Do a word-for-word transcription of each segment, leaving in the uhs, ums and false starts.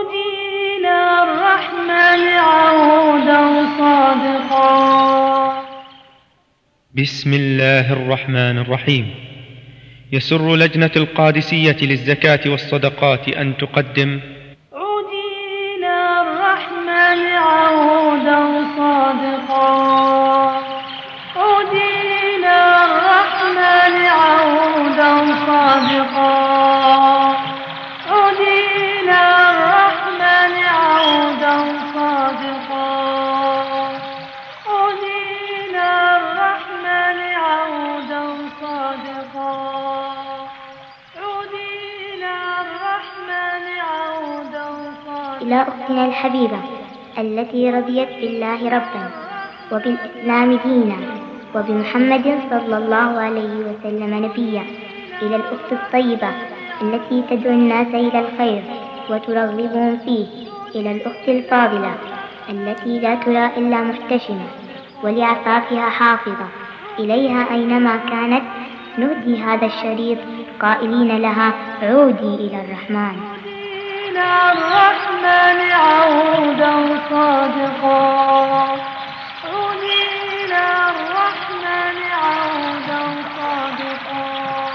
عودي إلى الرحمن عودا صادقا. بسم الله الرحمن الرحيم. يسر لجنة القادسية للزكاة والصدقات أن تقدم عودي إلى الرحمن عودا صادقا. عودي إلى الرحمن عودا صادقا. عودي إلى الرحمن عودا صادقا. عودي إلى الرحمن عودا صادقا. عودي إلى الرحمن عودا صادقا. إلى أختنا الحبيبة التي رضيت بالله ربا وبالإسلام دينا وبمحمد صلى الله عليه وسلم نبيا. إلى الأخت الطيبة التي تدعو الناس إلى الخير وترغبهم فيه. إلى الأخت الفاضلة التي لا ترى إلا محتشمة ولعفافها حافظة. إليها أينما كانت نهدي هذا الشريط قائلين لها عودي إلى الرحمن. إلى الرحمن عودا صادقا. عودي إلى الرحمن عودا صادقا.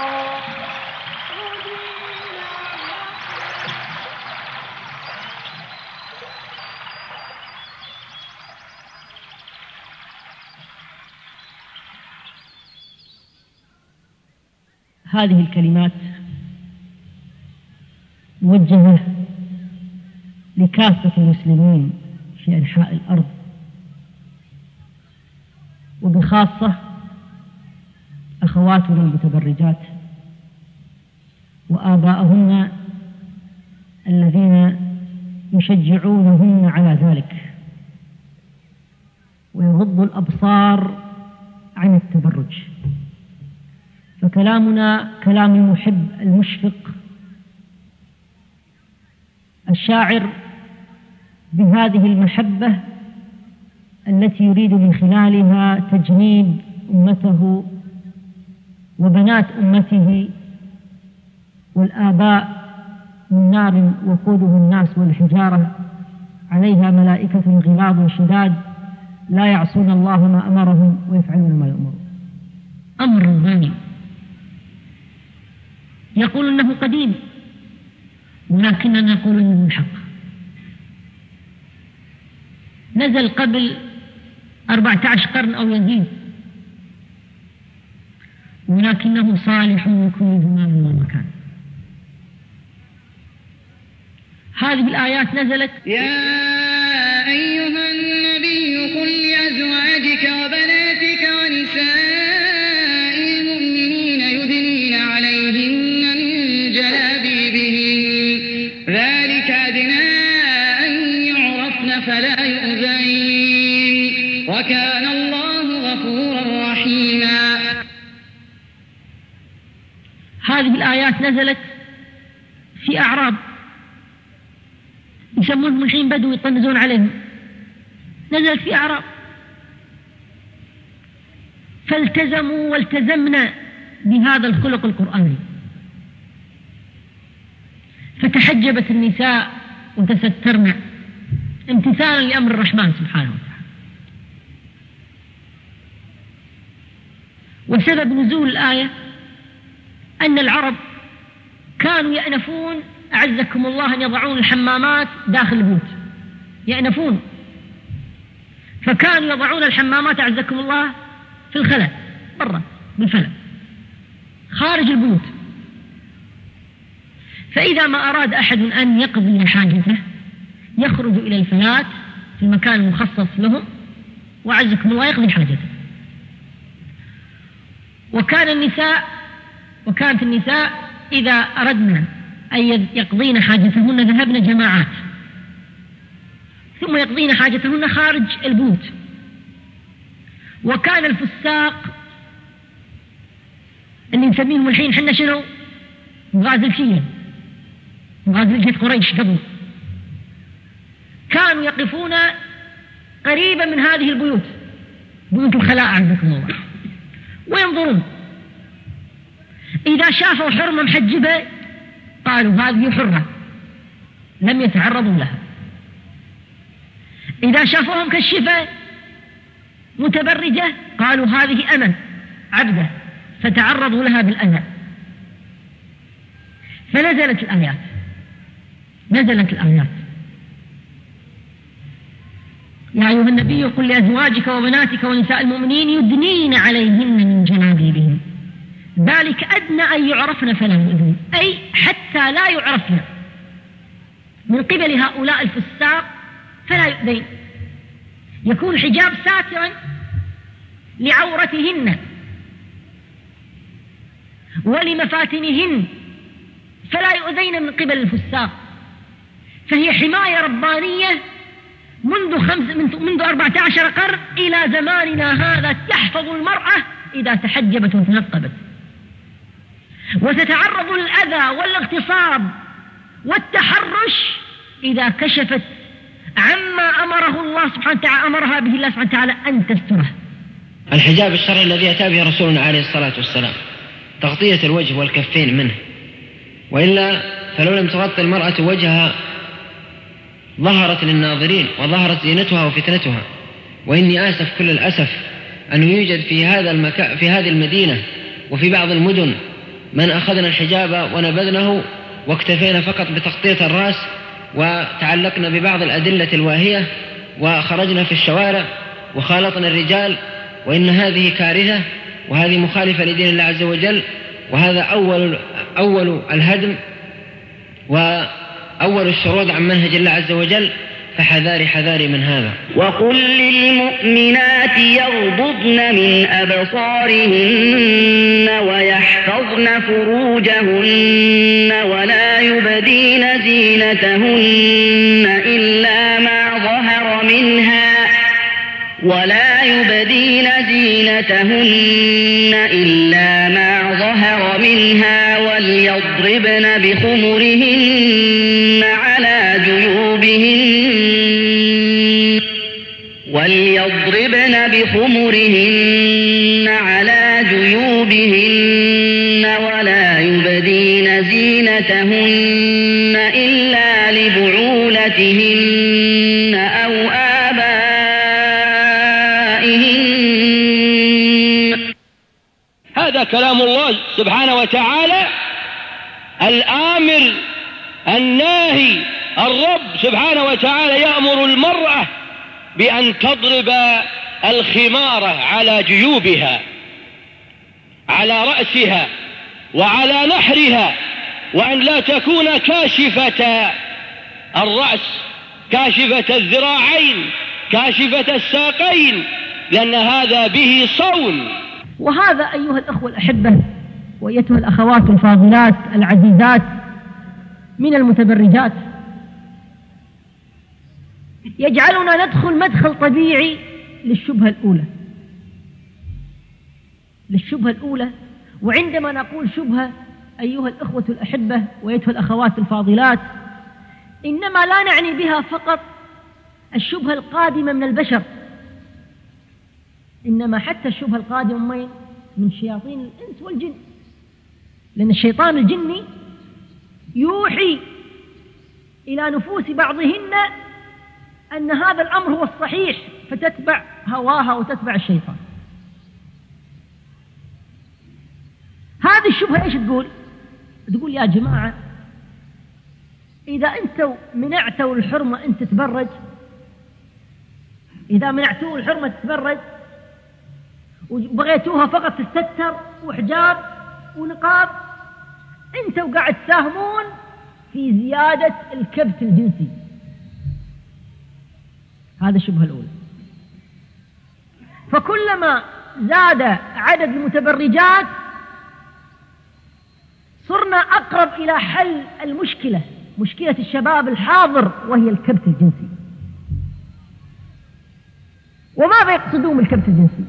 هذه الكلمات موجهة لكافة المسلمين في أنحاء الأرض، وبخاصة أخواتنا المتبرجات وآباءهن الذين يشجعونهن على ذلك ويغض الأبصار عن التبرج. فكلامنا كلام المحب المشفق الشاعر بهذه المحبة التي يريد من خلالها تجنيب أمته وبنات أمته والآباء من نار وقوده الناس والحجارة عليها ملائكة غلاظ شداد لا يعصون الله ما أمرهم ويفعلون ما يؤمرون. أمر ثاني يقول أنه قديم ولكننا نقول أنه الحق. نزل قبل أربعة عشر قرن أو يزيد، ولكنه صالح لكل زمان ومكان. هذه الآيات نزلت: يا أيها النبي قل لأزواجك وبناتك ونساء المؤمنين يدنين عليهن من جلابيبهن ذلك أدنى أن يعرفن فلا يؤذين وكان الله غفورا رحيما. هذه الآيات نزلت في أعراب يسمونهم الحين بدو يطنزون عليهم، نزلت في أعراب فالتزموا والتزمنا بهذا الخلق القرآني، فتحجبت النساء وتسترن امتثالا لأمر الرحمن سبحانه وتعالى. وسبب نزول الآية أن العرب كانوا يأنفون أعزكم الله أن يضعون الحمامات داخل البيوت، يأنفون، فكانوا يضعون الحمامات أعزكم الله في الخلاء برا بالفلك خارج البيوت. فإذا ما أراد أحد أن يقضي حاجته يخرج إلى الفلات في المكان المخصص لهم وأعزكم الله يقضي حاجته. وكان النساء وكانت النساء إذا أردنا أن يقضين حاجتهن ذهبن جماعات ثم يقضين حاجتهن خارج البيوت. وكان الفساق اللي نسميهم الحين حنا شنو مغازل شيء مغازل جيت قريش قبل، كانوا يقفون قريبا من هذه البيوت بيوت الخلاء عندكم الله وينظرون. إذا شافوا حرمة محجبة قالوا هذه حرة، لم يتعرضوا لها. إذا شافوهم كشفة متبرجة قالوا هذه أمة عبدة، فتعرضوا لها بالأذى. فنزلت الآيات نزلت الآيات يا أيها النبي قل لأزواجك وبناتك ونساء المؤمنين يدنين عليهن من جلابيبهن ذلك أدنى أن يعرفن فلا يؤذين، أي حتى لا يعرفن من قبل هؤلاء الفساق فلا يؤذين، يكون الحجاب ساترا لعورتهن ولمفاتنهن فلا يؤذين من قبل الفساق. فهي حماية ربانية منذ خمس منذ أربعة عشر قرن إلى زماننا هذا، تحفظ المرأة إذا تحجبت وتنقبت، وتتعرض للأذى والاغتصاب والتحرش إذا كشفت عما أمره الله سبحانه وتعالى أمرها به الله سبحانه وتعالى أن تستره. الحجاب الشرعي الذي أتى به رسولنا عليه الصلاة والسلام تغطية الوجه والكفين منه، وإلا فلو لم تغطي المرأة وجهها ظهرت للناظرين وظهرت زينتها وفتنتها. وإني آسف كل الأسف أنه يوجد في هذا المكان في هذه المدينة وفي بعض المدن من أخذنا الحجاب ونبذنه واكتفينا فقط بتغطية الرأس وتعلقنا ببعض الأدلة الواهية وخرجنا في الشوارع وخالطنا الرجال، وإن هذه كارثة وهذه مخالفة لدين الله عز وجل، وهذا أول أول الهدم وأول الشرود عن منهج الله عز وجل، فحذاري حذاري من هذا. وقل للمؤمنات يغضضن من أبصارهن ويحفظن فروجهن ولا يبدين زينتهن إلا ما ظهر منها ولا يبدين زينتهن إلا ما ظهر منها وليضربن بخمرهن على جيوبهن وليضربن بخمرهن على جيوبهن ولا يبدين زينتهن إلا لبعولتهن أو آبائهن. هذا كلام الله سبحانه وتعالى الآمر الناهي. الرب سبحانه وتعالى يأمر المرأة بأن تضرب الخمار على جيوبها على رأسها وعلى نحرها، وأن لا تكون كاشفة الرأس كاشفة الذراعين كاشفة الساقين، لأن هذا به صون. وهذا أيها الأخوة الأحبة وأيتها الأخوات الفاضلات العزيزات من المتبرجات يجعلنا ندخل مدخل طبيعي للشبهة الأولى للشبهة الأولى وعندما نقول شبهة أيها الأخوة الأحبة وأيتها الأخوات الفاضلات، إنما لا نعني بها فقط الشبهة القادمة من البشر، إنما حتى الشبهة القادمة من من شياطين الإنس والجن، لأن الشيطان الجني يوحي إلى نفوس بعضهن أن هذا الأمر هو الصحيح فتتبع هواها وتتبع الشيطان. هذه الشبهة إيش تقول؟ تقول يا جماعة إذا أنتوا منعتوا الحرمة أن تتبرج، إذا منعتوا الحرمة تتبرج وبغيتوها فقط تستتر وحجاب ونقاب، أنتوا قاعد تساهمون في زيادة الكبت الجنسي. هذا الشبهة الأولى. فكلما زاد عدد المتبرجات صرنا أقرب إلى حل المشكلة، مشكلة الشباب الحاضر وهي الكبت الجنسي. وماذا يقصدون بالكبت الجنسي؟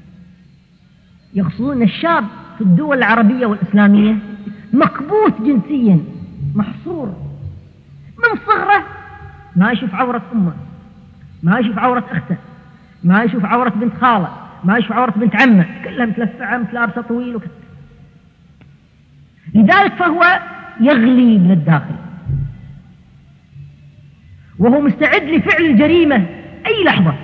يقصدون الشاب في الدول العربية والإسلامية مكبوت جنسيا، محصور من صغره، ما يشوف عورة أمه، ما يشوف عورة أخته، ما يشوف عورة بنت خالة، ما يشوف عورة بنت عمه، كلها متلفعة متلابسة طويل وكذا. لذلك فهو يغلي من الداخل. وهو مستعد لفعل الجريمة أي لحظة،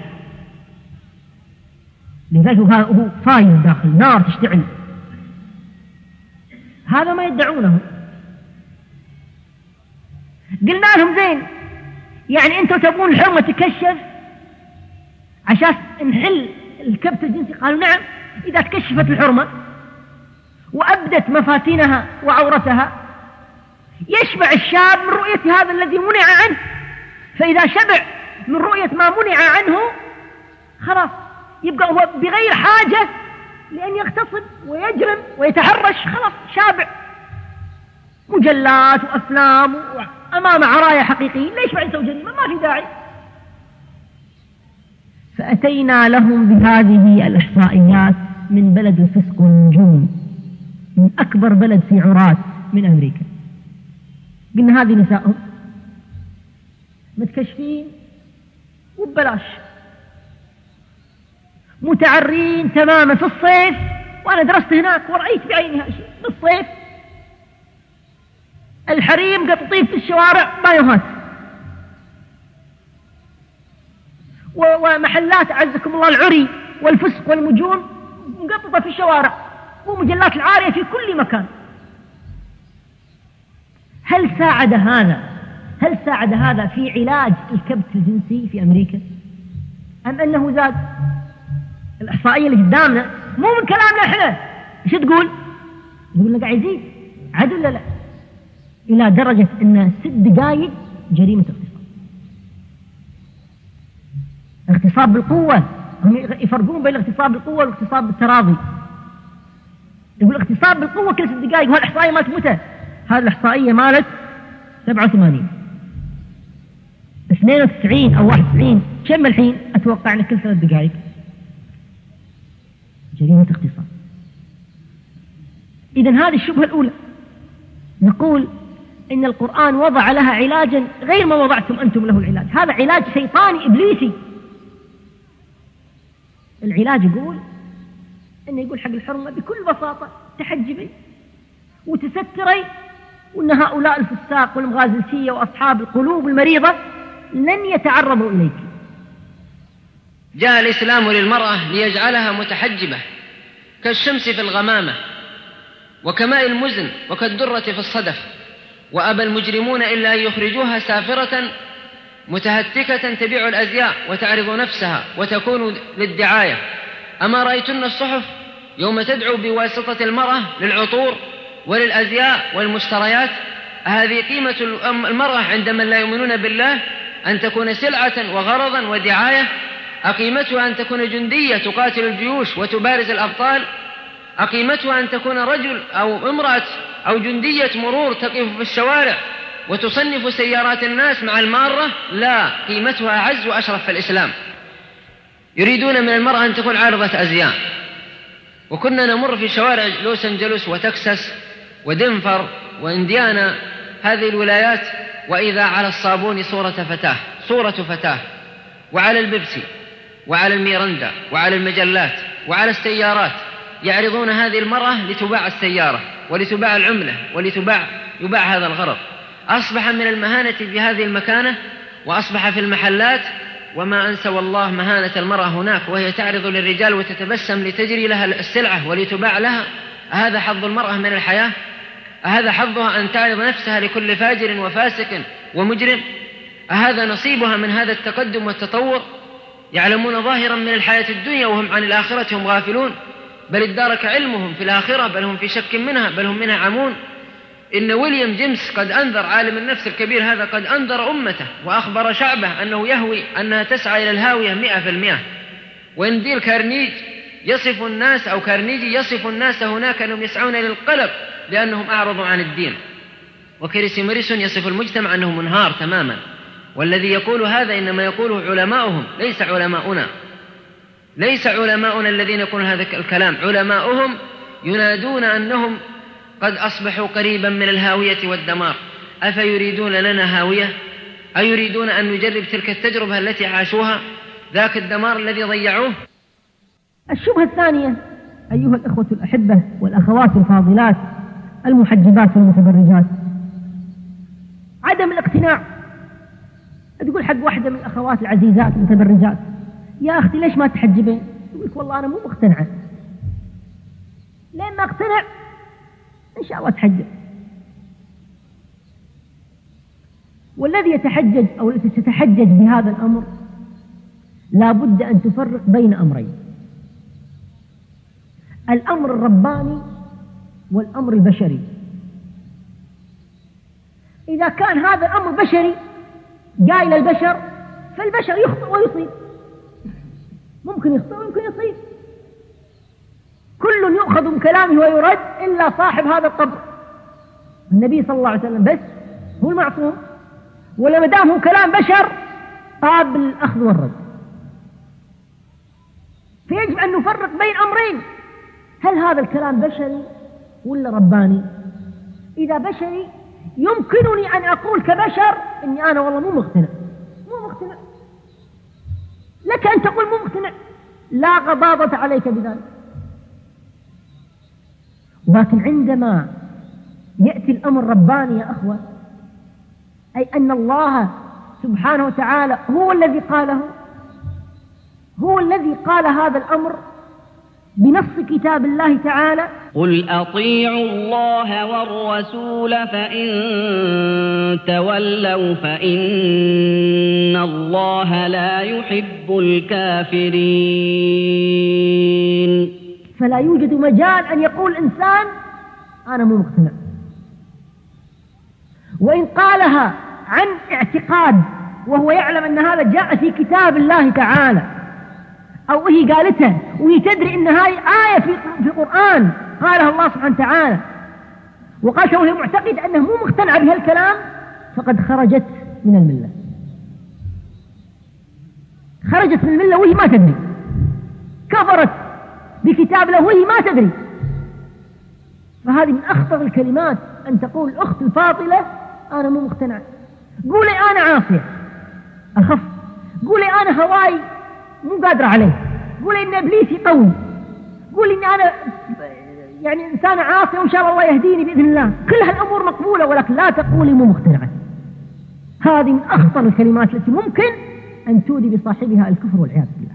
لذلك هو فايز داخل نار تشتعل. هذا ما يدعونه. قلنا لهم زين، يعني أنتم تبون الحرمة تكشف عشان نحل الكبت الجنسي؟ قالوا نعم. إذا تكشفت الحرمة وأبدت مفاتنها وعورتها يشبع الشاب من رؤية هذا الذي منع عنه، فإذا شبع من رؤية ما منع عنه خلاص يبقى هو بغير حاجة لأن يغتصب ويجرم ويتحرش، خلاص شابع. مجلات وأفلام أمام عرايا حقيقيين، ليش بعد يسوي جريمة؟ ما في داعي. فأتينا لهم بهذه الإحصائيات من بلد الفسق والنجوم، من أكبر بلد في عراة من أمريكا. قلنا هذه نسائهم متكشفين وببلاش، متعرين تماما في الصيف، وأنا درست هناك ورأيت بعيني هذا الشيء. في الصيف الحريم قططيف في الشوارع بايوهات، ومحلات أعزكم الله العري والفسق والمجون مقططة في الشوارع، ومجلات العارية في كل مكان. هل ساعد هذا هل ساعد هذا في علاج الكبت الجنسي في أمريكا أم أنه زاد؟ الإحصائية اللي قدامنا مو من كلامنا إحنا. إيش تقول؟ يقول لك قاعد يزيد عدل ولا لا، إلى درجة أن ست دقائق جريمة اغتصاب. اغتصاب بالقوة، هم يفرقون بين الاغتصاب بالقوة والاغتصاب بالتراضي. يقول اغتصاب بالقوة كل ست دقائق، وهالإحصائية مالت متى؟ هذه الإحصائية مالت سبعة وثمانين اثنين وتسعين أو واحد وتسعين، كم الحين؟ أتوقع أن كل ثلاث دقائق جريمة اغتصاب. إذن هذه الشبهة الأولى. نقول إن القرآن وضع لها علاجا غير ما وضعتم أنتم له العلاج، هذا علاج شيطاني إبليسي. العلاج يقول إنه يقول حق الحرمة بكل بساطة تحجبي وتستري، وأن هؤلاء الفساق والمغازلسية وأصحاب القلوب المريضة لن يتعرضوا إليك. جاء الإسلام للمرأة ليجعلها متحجبة كالشمس في الغمامة وكماء المزن وكالدرة في الصدف، وأبى المجرمون إلا أن يخرجوها سافرة متهتكة تبيع الأزياء وتعرض نفسها وتكون للدعاية. أما رأيتن الصحف يوم تدعو بواسطة المرأة للعطور وللأزياء والمشتريات؟ هذه قيمة المرأة عند من لا يؤمنون بالله، أن تكون سلعة وغرضا ودعاية؟ أقيمتها أن تكون جندية تقاتل الجيوش وتبارز الأبطال؟ أقيمتها أن تكون رجل أو امرأة أو جندية مرور تقف في الشوارع وتصنف سيارات الناس مع المارة؟ لا، قيمتها أعز وأشرف في الإسلام. يريدون من المرأة أن تكون عارضة أزياء. وكنا نمر في شوارع لوس أنجلوس وتكساس ودنفر وإنديانا، هذه الولايات، وإذا على الصابون صورة فتاة صورة فتاة وعلى البيبسي وعلى الميرندا وعلى المجلات وعلى السيارات يعرضون هذه المرأة لتباع السيارة ولتباع العملة ولتباع يباع هذا الغرض. أصبح من المهانة في هذه المكانة، وأصبح في المحلات. وما أنسى والله مهانة المرأة هناك وهي تعرض للرجال وتتبسم لتجري لها السلعة ولتباع لها. هذا حظ المرأة من الحياة؟ هذا حظها أن تعرض نفسها لكل فاجر وفاسق ومجرم؟ هذا نصيبها من هذا التقدم والتطور؟ يعلمون ظاهرا من الحياة الدنيا وهم عن الآخرة هم غافلون، بل ادارك علمهم في الآخرة، بل هم في شك منها، بل هم منها عمون. إن ويليام جيمس قد أنذر، عالم النفس الكبير هذا، قد أنذر أمته وأخبر شعبه أنه يهوي أنها تسعى إلى الهاوية مئة في المئة. وإن ديل كارنيج يصف الناس أو كارنيجي يصف الناس هناك أنهم يسعون إلى القلق لأنهم أعرضوا عن الدين. وكريسي ماريسون يصف المجتمع أنه منهار تماما. والذي يقول هذا إنما يقوله علماؤهم، ليس علماؤنا ليس علماؤنا الذين يقولون هذا الكلام. علماؤهم ينادون أنهم قد أصبحوا قريبا من الهاوية والدمار. أفيريدون لنا هاوية؟ أيريدون أن نجرب تلك التجربة التي عاشوها، ذاك الدمار الذي ضيعوه؟ الشبهة الثانية أيها الأخوة الأحبة والأخوات الفاضلات المحجبات والمتبرجات، عدم الاقتناع تقول حق واحدة من الأخوات العزيزات المتبرجات يا أختي ليش ما تحجبين؟ تقول والله أنا مو مقتنعة، لين ما اقتنع إن شاء الله تحجب. والذي يتحجج أو التي تتحجج بهذا الأمر لا بد أن تفرق بين أمرين: الأمر الرباني والأمر البشري. إذا كان هذا الأمر بشري جاء إلى البشر فالبشر يخطئ ويصيب، ممكن يخطئ ويمكن يصيب، كل يؤخذ من كلامه ويرد إلا صاحب هذا القبر. النبي صلى الله عليه وسلم بس هو المعصوم، ولما دام هو كلام بشر قابل الأخذ والرد. فيجب أن نفرق بين أمرين: هل هذا الكلام بشري ولا رباني؟ إذا بشري يمكنني أن أقول كبشر إني أنا والله مو مقتنع، مو مقتنع، لك أن تقول مو مقتنع، لا غضاضة عليك بذلك. لكن عندما يأتي الأمر رباني يا أخوة، أي أن الله سبحانه وتعالى هو الذي قاله، هو الذي قال هذا الأمر بنص كتاب الله تعالى: قل أطيعوا الله والرسول فإن تولوا فإن الله لا يحب الكافرين. فلا يوجد مجال أن يقول إنسان أنا مو مقتنع، وإن قالها عن اعتقاد وهو يعلم أن هذا جاء في كتاب الله تعالى، أو هي قالتها وهي تدري أن هاي آية في القرآن قالها الله سبحانه وتعالى، وقالت وهي معتقد أنه مو مقتنع بهالكلام، فقد خرجت من الملة، خرجت من الملة وهي ما تدري، كفرت بكتاب الله وهي ما تدري. فهذه من أخطر الكلمات أن تقول الأخت الفاضلة أنا مو مقتنع. قولي أنا عاصية أخف، قولي أنا هواي مو قادرة عليه، قولي إن إبليسي قوي، قولي إن أنا يعني إنسان عاصي وإن شاء الله يهديني بإذن الله، كل هالأمور مقبولة، ولكن لا تقولي مو مقتنعة. هذه من أخطر الكلمات التي ممكن أن تودي بصاحبها الكفر والعياذ بالله،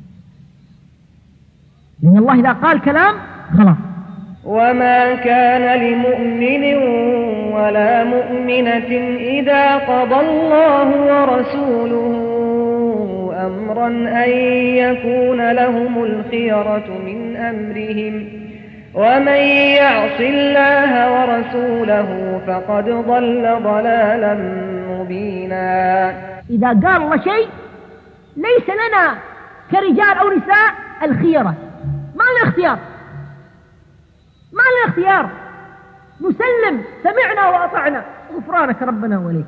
لأن الله إذا قال كلام خلاص. وما كان لمؤمن ولا مؤمنة إذا قضى الله ورسوله أمرا أن يكون لهم الخيرة من أمرهم، ومن يعص الله ورسوله فقد ضل ضلالا مبينا. إذا قال الله شيء ليس لنا كرجال أو نساء الخيرة، ما لنا اختيار، ما لنا اختيار، نسلم سمعنا وأطعنا غفرانك ربنا وإليك،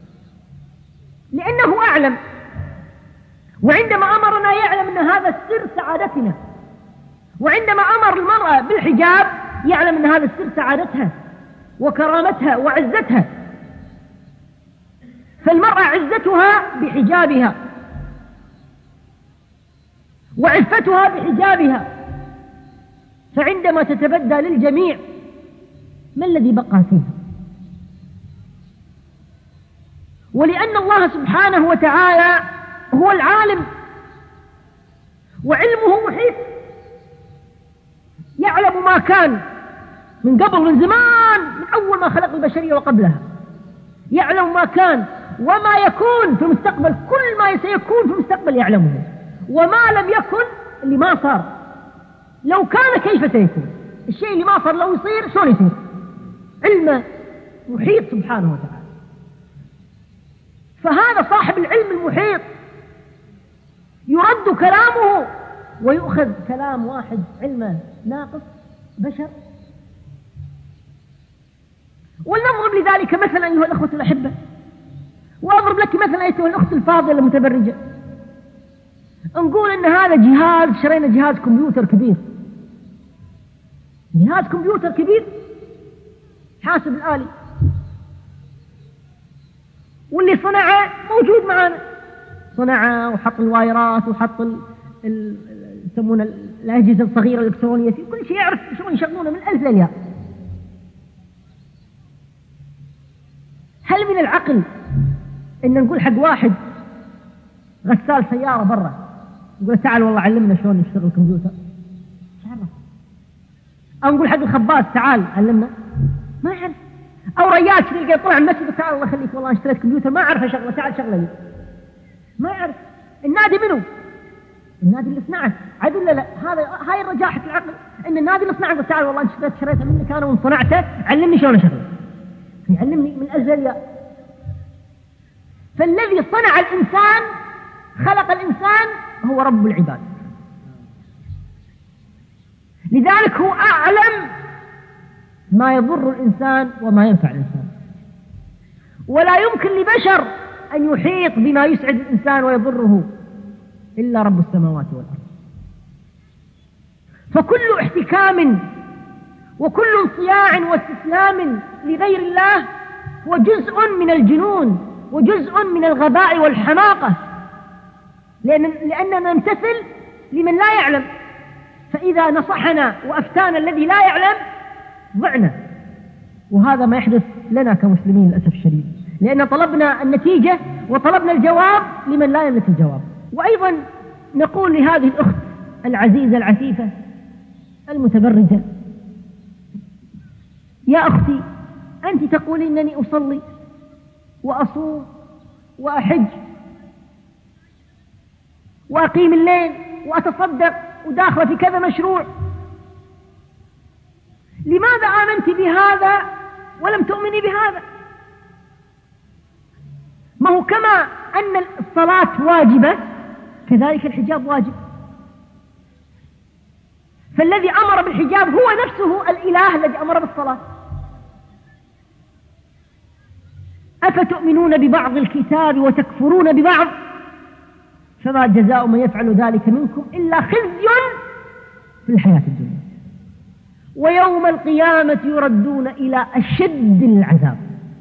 لأنه أعلم، وعندما أمرنا يعلم أن هذا السر سعادتنا، وعندما أمر المرأة بالحجاب يعلم أن هذا السر سعادتها وكرامتها وعزتها. فالمرأة عزتها بحجابها وعفتها بحجابها، فعندما تتبدى للجميع ما الذي بقى فيها؟ ولأن الله سبحانه وتعالى هو العالم وعلمه محيط، يعلم ما كان من قبل، من زمان، من أول ما خلق البشرية وقبلها، يعلم ما كان وما يكون في المستقبل، كل ما سيكون في المستقبل يعلمه، وما لم يكن اللي ما صار لو كان كيف سيكون، الشيء اللي ما صار لو يصير شلون يصير، علمه محيط سبحانه وتعالى. فهذا صاحب العلم المحيط يرد كلامه ويؤخذ كلام واحد علمه ناقص بشر. ولنضرب لذلك مثلا أيها الأخوة الأحبة، وأضرب لك مثلا أيها الأخت الفاضلة المتبرجة، نقول إن هذا جهاز، شرينا جهاز كمبيوتر كبير، جهاز كمبيوتر كبير حاسب الآلي، واللي صنعه موجود معنا، صنعه وحط الوايرات وحط ال يسمون الأجهزة الصغيرة الإلكترونية فيه، كل شيء يعرف شلون يشغلونه من الألف للياء. هل من العقل إن نقول حق واحد غسال سيارة برا نقول تعال والله علمنا شلون يشتغل الكمبيوتر، مش عارف. أو نقول حق الخباز تعال علمنا، ما يعرف. أو ريال تلقى طلع من المسجد تعال الله يخليك والله اشتريت كمبيوتر ما أعرف شغله تعال شغله لي، ما يعرف. النادي منه؟ النادي اللي صنعه عاد ولا لا؟ هذا هاي رجاحة العقل، إن النادي اللي صنعه تعال والله أنت اشتريت شريته منك أنا وصنعته علمني شلون أشغله، يعلمني من الأزل. فالذي صنع الإنسان خلق الإنسان هو رب العباد، لذلك هو أعلم ما يضر الإنسان وما ينفع الإنسان، ولا يمكن لبشر أن يحيط بما يسعد الإنسان ويضره إلا رب السماوات والأرض. فكل احتكام وكل انصياع واستسلام لغير الله هو جزء من الجنون وجزء من الغباء والحماقة، لأن لأننا نمتثل لمن لا يعلم، فإذا نصحنا وأفتانا الذي لا يعلم ضعنا. وهذا ما يحدث لنا كمسلمين للأسف الشديد، لأن طلبنا النتيجة وطلبنا الجواب لمن لا يملك الجواب. وأيضا نقول لهذه الأخت العزيزة العفيفة المتبرجة: يا أختي أنت تقولين أنني أصلي وأصوم وأحج وأقيم الليل وأتصدق وداخل في كذا مشروع، لماذا آمنت بهذا ولم تؤمني بهذا؟ ما هو كما أن الصلاة واجبة كذلك الحجاب واجب، فالذي أمر بالحجاب هو نفسه الإله الذي أمر بالصلاة. أفتؤمنون ببعض الكتاب وتكفرون ببعض فما جزاء من يفعل ذلك منكم إلا خزي في الحياة الدنيا ويوم القيامة يردون إلى أشد العذاب.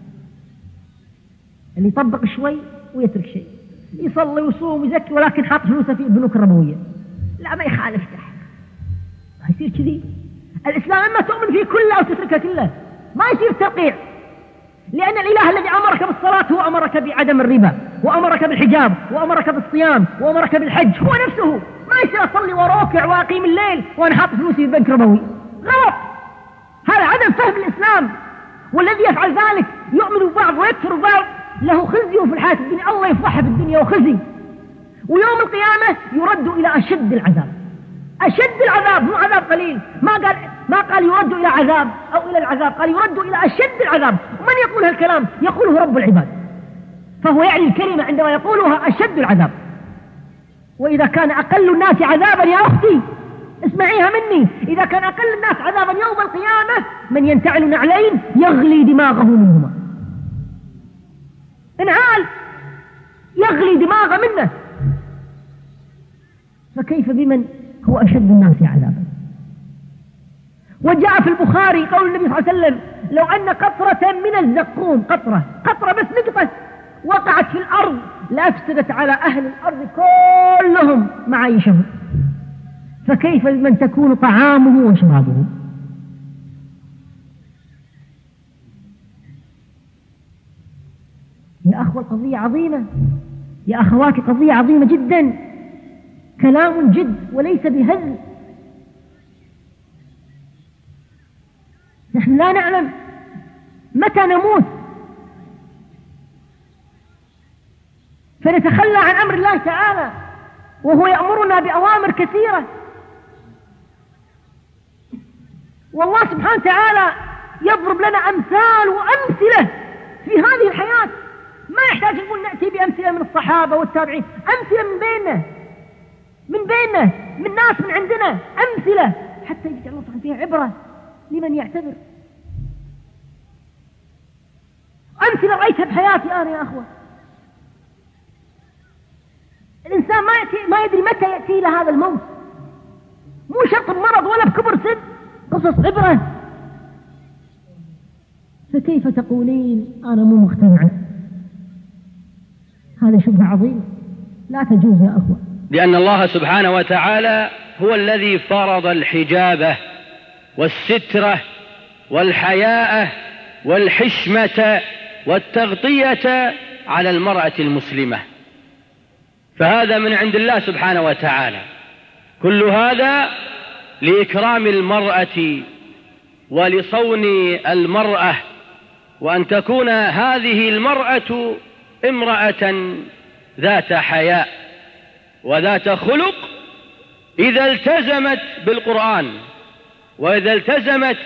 اللي يطبق شوي ويترك شيء، يصلي ويصوم ويزكي ولكن حاط فلوسه في البنوك الربوية، لا ما يخالف تحت، ما يصير كذي. الإسلام إما تؤمن فيه كله أو تتركه كله، ما يصير ترقيع، لأن الإله الذي أمرك بالصلاة هو أمرك بعدم الربا وأمرك بالحجاب وأمرك بالصيام وأمرك بالحج، هو نفسه. ما يصير أصلي وراكع وأقيم الليل وأنا حاط فلوسي في بنك ربوي، غلط. هذا عدم فهم الإسلام، والذي يفعل ذلك يؤمن ببعض ويكفر ببعض له خزي في الحياة الدنيا، الله يفضحه في الدنيا وخزي، ويوم القيامة يرد إلى أشد العذاب. أشد العذاب مو عذاب قليل، ما قال ما قال يرد إلى عذاب أو إلى العذاب، قال يرد إلى أشد العذاب. ومن يقول هالكلام؟ يقوله رب العباد، فهو يعني الكلمة عندما يقولها أشد العذاب. وإذا كان أقل الناس عذابا يا أختي اسمعيها مني، إذا كان أقل الناس عذابا يوم القيامة من ينتعل نعلين يغلي دماغه منهما، انعال يغلي دماغه منه، فكيف بمن هو أشد الناس عذابا؟ وجاء في البخاري قول النبي صلى الله عليه وسلم: لو أن قطرة من الزقوم، قطرة قطرة بس نقطة، وقعت في الأرض لأفسدت على أهل الأرض كلهم معايشهم، فكيف بمن تكون طعامه وشرابه؟ يا أخوة القضية عظيمة، يا أخواتي قضية عظيمة جدا، كلام جد وليس بهزل. نحن لا نعلم متى نموت، فنتخلى عن أمر الله تعالى وهو يأمرنا بأوامر كثيرة. والله سبحانه وتعالى يضرب لنا أمثال وأمثلة في هذه الحياة، ما يحتاج نقول نأتي بأمثلة من الصحابة والتابعين، أمثلة من بيننا من بيننا من ناس من عندنا، أمثلة حتى يجعل الله سبحانه فيها عبرة لمن يعتبر. أمثلة رأيتها بحياتي أنا يا أخوة. الإنسان ما يأتي ما يدري متى يأتي له هذا الموت، مو شرط بمرض ولا بكبر سن، قصص عبرة. فكيف تقولين أنا مو مقتنعة؟ هذا شبهة عظيمة لا تجوز يا أخوة، لأن الله سبحانه وتعالى هو الذي فرض الحجابة والسترة والحياء والحشمة والتغطية على المرأة المسلمة، فهذا من عند الله سبحانه وتعالى. كل هذا لإكرام المرأة ولصون المرأة، وأن تكون هذه المرأة امرأة ذات حياء وذات خلق إذا التزمت بالقرآن، وإذا التزمت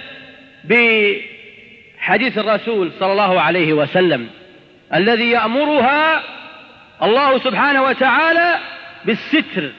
بحديث الرسول صلى الله عليه وسلم الذي يأمرها الله سبحانه وتعالى بالستر،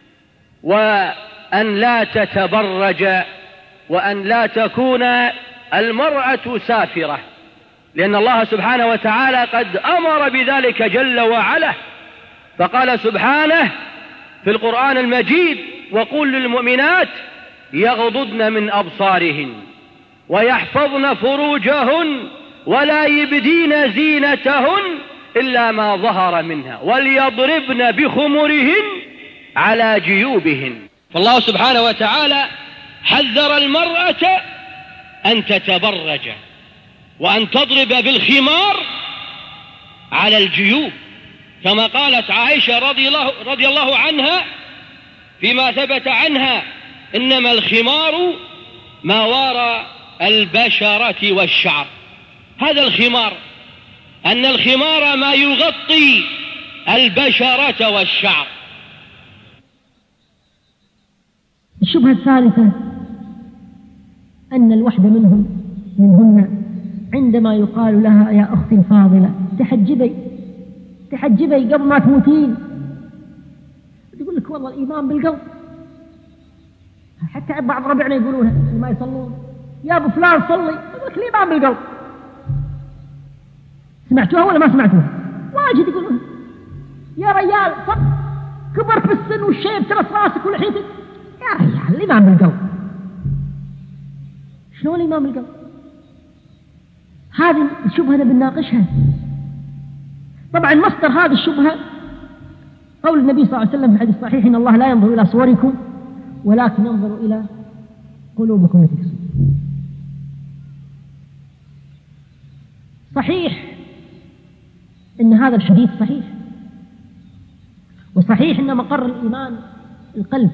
وأن لا تتبرج، وأن لا تكون المرأة سافرة، لأن الله سبحانه وتعالى قد أمر بذلك جل وعلا، فقال سبحانه في القرآن المجيد: وقل للمؤمنات يغضضن من أبصارهن ويحفظن فروجهن ولا يبدين زينتهن إلا ما ظهر منها وليضربن بخمرهن على جيوبهن. فالله سبحانه وتعالى حذر المرأة أن تتبرج وأن تضرب بالخمار على الجيوب، كما قالت عائشة رضي الله, رضي الله عنها فيما ثبت عنها: إنما الخمار ما وراء البشرة والشعر. هذا الخمار، أن الخمار ما يغطي البشرة والشعر. الشبهة الثالثة أن الوحدة منهم منهن عندما يقال لها: يا أختي الفاضلة تحجبي تحجبي قبل ما تموتين، تقول لك: والله الإيمان بالقلب. حتى بعض ربعنا يقولونها ما يصلون: يا أبو فلان صلي، يقول لك الإيمان بالقلب. سمعتوها ولا ما سمعتوها؟ واجد يقولون: يا ريال صل، كبر في السن والشيب ترس راسك ولحيتك. يا ريال الإيمان بالقلب. شنو الإيمان بالقلب؟ هذه الشبهة بنناقشها. طبعا مصدر هذه الشبهة قول النبي صلى الله عليه وسلم في الحديث الصحيح: إن الله لا ينظر إلى صوركم ولكن ينظر إلى قلوبكم التي في الصدور. صحيح إن هذا الحديث صحيح، وصحيح إن مقر الإيمان القلب،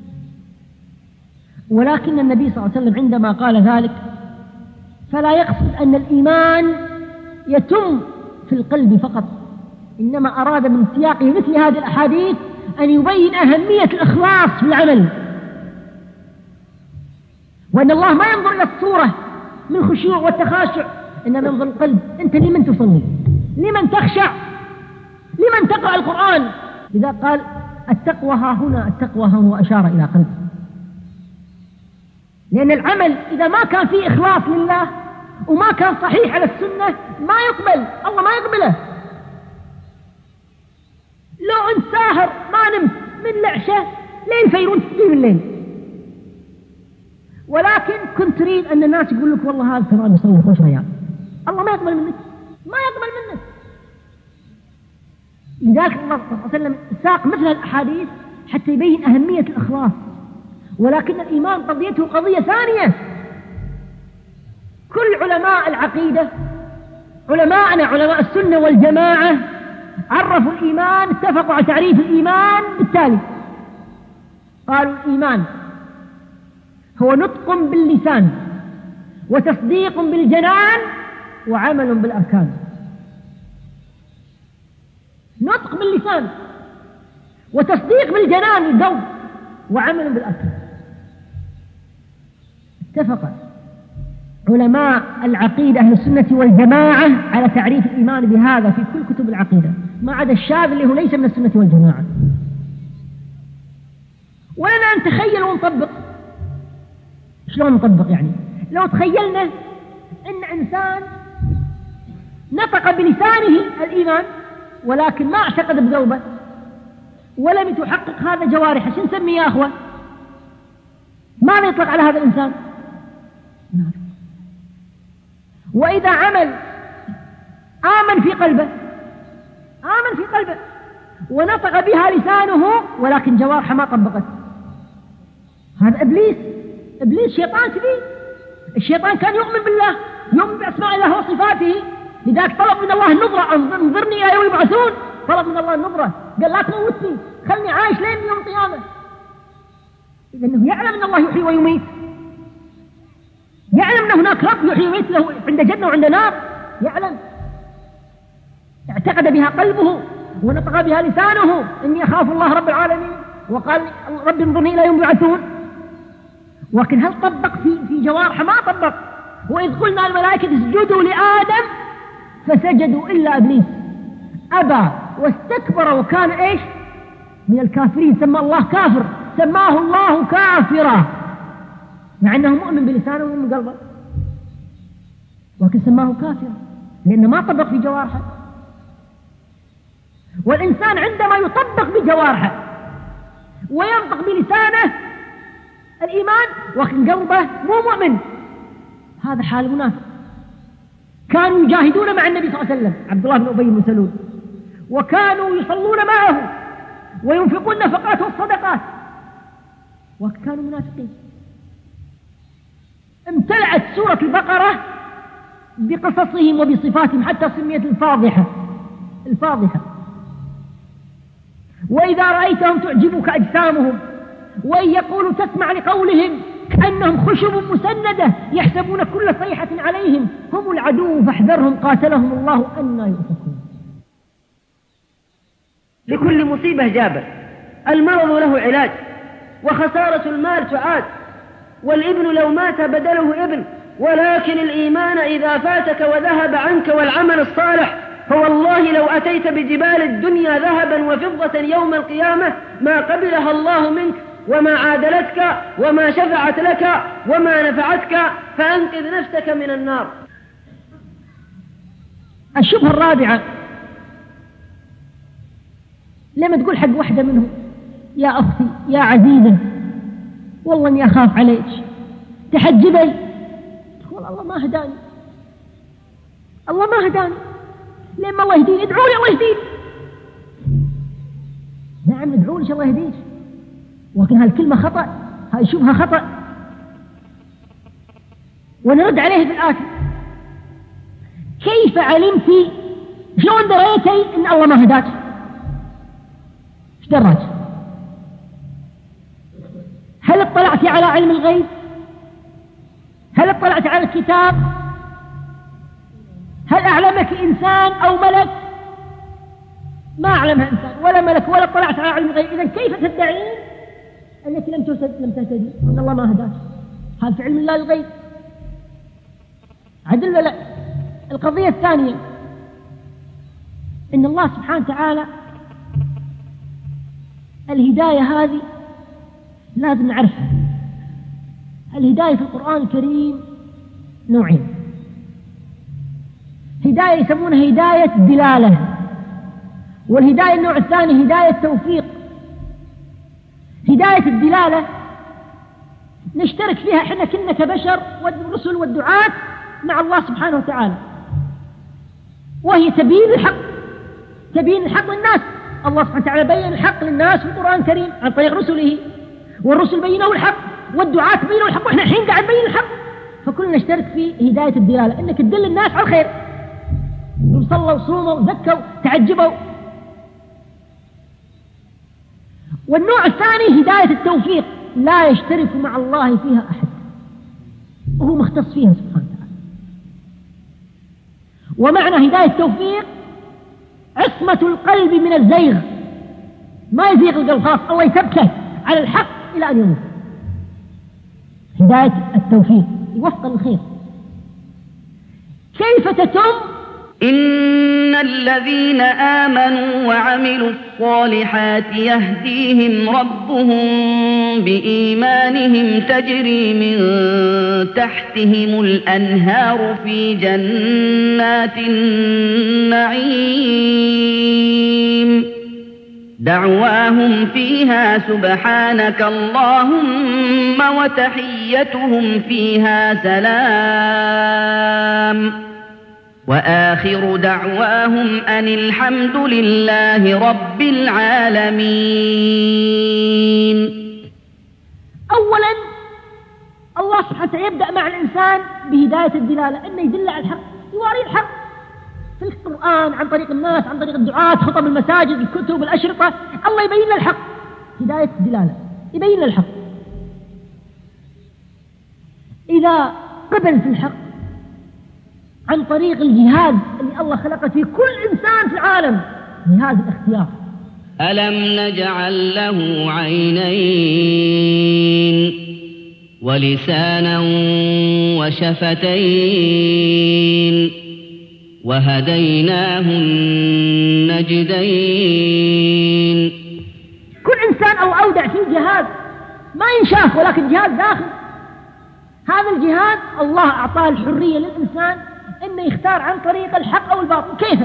ولكن النبي صلى الله عليه وسلم عندما قال ذلك فلا يقصد أن الإيمان يتم في القلب فقط، إنما أراد من سياق مثل هذه الأحاديث أن يبين أهمية الإخلاص في العمل، وأن الله ما ينظر إلى الصورة من خشوع والتخاشع، إنما ينظر القلب. أنت لمن تصلي؟ لمن تخشع؟ لمن تقرأ القرآن؟ لذا قال: التقوى ها هنا، التقوى ها هو، أشار إلى قلب. لأن العمل إذا ما كان فيه إخلاص لله وما كان صحيح على السنة ما يقبل، الله ما يقبله. لو أنت ساهر ما نمت من العشاء لين فيرون تسليم الليل، ولكن كنت تريد أن الناس يقول لك: والله هذا ترى يصلي خوش ريال، الله ما يقبل منك، ما يقبل منك. لذلك الله صلى الله عليه وسلم ساق مثل الأحاديث حتى يبين أهمية الإخلاص. ولكن الإيمان قضيته قضية ثانية. كل علماء العقيدة، علماءنا علماء السنة والجماعة، عرفوا الإيمان، اتفقوا على تعريف الإيمان بالتالي: قالوا الإيمان هو نطق باللسان وتصديق بالجنان وعمل بالأركان. نطق باللسان وتصديق بالجنان القلب وعمل بالأركان. اتفق علماء العقيدة أهل السنة والجماعة على تعريف الإيمان بهذا في كل كتب العقيدة، ما عدا الشاذ اللي هو ليس من السنة والجماعة. ولنا أن نتخيل ونطبق. شلون نطبق يعني؟ لو تخيلنا أن إنسان نطق بلسانه الإيمان ولكن ما اعتقد بقلبه ولم يتحقق هذا جوارحه، شو نسميه يا أخوة؟ ماذا يطلق على هذا الإنسان؟ نافق. وإذا عمل آمن في قلبه آمن في قلبه ونطق بها لسانه ولكن جوارحه ما طبقت، هذا إبليس. إبليس شيطان كبير. الشيطان كان يؤمن بالله، يؤمن بأسماء الله وصفاته، لذلك طلب من الله النظرة، انظرني إلى يوم يبعثون، طلب من الله النظرة، قال لا تموتني، خلني عايش لين يوم القيامة. لأنه يعلم أن الله يحيي ويميت، يعلم أن هناك رب يحيي ويميت له عند جنة وعند نار، يعلم، اعتقد بها قلبه ونطق بها لسانه إني أخاف الله رب العالمين، وقال رب انظرني إلى يوم يبعثون. ولكن هل طبق في في جوارحه؟ ما طبق. وإذ قلنا الملائكة اسجدوا لآدم فسجدوا إلا إبليس أبى واستكبر وكان إيش؟ من الكافرين. سمى الله كافر، سماه الله كافرا، مع أنه مؤمن بلسانه ومن قلبه، ولكن سماه كافرا لأنه ما طبق في جوارحه. والإنسان عندما يطبق بجوارحه وينطق بلسانه الإيمان وكن قلبه مو مؤمن، هذا حال منافق. كانوا يجاهدون مع النبي صلى الله عليه وسلم، عبد الله بن أبي بن سلول، وكانوا يصلون معه وينفقون النفقات والصدقات، وكانوا منافقين. امتلأت سورة البقرة بقصصهم وبصفاتهم حتى سميت الفاضحة الفاضحة. وإذا رأيتهم تعجبك أجسامهم وإن يقولوا تسمع لقولهم كأنهم خشب مسندة يحسبون كل صيحة عليهم هم العدو فاحذرهم قاتلهم الله أنى يؤفكون. لكل مصيبة جابر، المرض له علاج، وخسارة المال تعاد، والابن لو مات بدله ابن، ولكن الإيمان إذا فاتك وذهب عنك والعمل الصالح فوالله لو أتيت بجبال الدنيا ذهبا وفضة يوم القيامة ما قبلها الله منك وما عادلتك وما شفعت لك وما نفعتك، فأنقذ نفسك من النار. الشبهة الرابعة، لما تقول حق واحدة منهم يا أختي يا عزيزة والله إني أخاف عليك تحجبي، تقول الله ما هداني، الله ما هداني، لما الله يهديني ادعوا لي الله يهديني. نعم ندعوا لي الله يهديك، ولكن هالكلمة خطأ، هاي شبهة خطأ، ونرد عليه بالآتي: كيف علمتي، شلون دريتي إن الله ما هداك؟ ايش دراك؟ هل اطلعتي على علم الغيب؟ هل اطلعت على الكتاب؟ هل أعلمك إنسان أو ملك؟ ما أعلمها إنسان ولا ملك ولا اطلعت على علم الغيب. إذن كيف تدعين أنك لم لم تهتدي أن الله ما هداك؟ هل في علم الله الغيب؟ عدل لا. القضية الثانية إن الله سبحانه وتعالى الهداية هذه لازم نعرفها. الهداية في القرآن الكريم نوعين: هداية يسمونها هداية دلالة، والهداية النوع الثاني هداية توفيق. هداية الدلالة نشترك فيها احنا كنا كبشر والرسل والدعاة مع الله سبحانه وتعالى، وهي تبيين الحق، تبيين الحق للناس. الله سبحانه وتعالى بين الحق للناس في القرآن الكريم عن طريق رسله، والرسل بينوا الحق والدعاة بينوا الحق، واحنا الحين قاعد نبين الحق. فكلنا نشترك في هداية الدلالة، انك تدل الناس على الخير، صلوا وصوموا وزكوا تعجبوا. والنوع الثاني هداية التوفيق، لا يشترك مع الله فيها أحد وهو مختص فيها سبحانه وتعالى. ومعنى هداية التوفيق عصمة القلب من الزيغ، ما يزيغ القلب خلاص، الله يثبته على الحق إلى أن يموت. هداية التوفيق يوفق الخير. كيف تتم؟ إن الذين آمنوا وعملوا الصالحات يهديهم ربهم بإيمانهم تجري من تحتهم الأنهار في جنات النعيم دعواهم فيها سبحانك اللهم وتحيتهم فيها سلام وآخر دعواهم أن الحمد لله رب العالمين. أولا الله سبحانه وتعالى يبدأ مع الإنسان بهداية الدلالة، أنه يدل على الحق، يواري الحق. في القرآن، عن طريق الناس، عن طريق الدعاة، خطب المساجد، الكتب، الأشرطة، الله يبين لنا الحق، هداية الدلالة، يبين لنا الحق. إذا قبل في الحق عن طريق الجهاد اللي الله خلقه في كل إنسان في العالم، جهاد الاختيار. ألم نجعل له عينين ولسانا وشفتين وهديناه النجدين. كل إنسان أو أودع فيه جهاد ما ينشاف، ولكن جهاد داخل. هذا الجهاد الله أعطاه الحرية للإنسان إنه يختار عن طريق الحق أو الباطل. كيف؟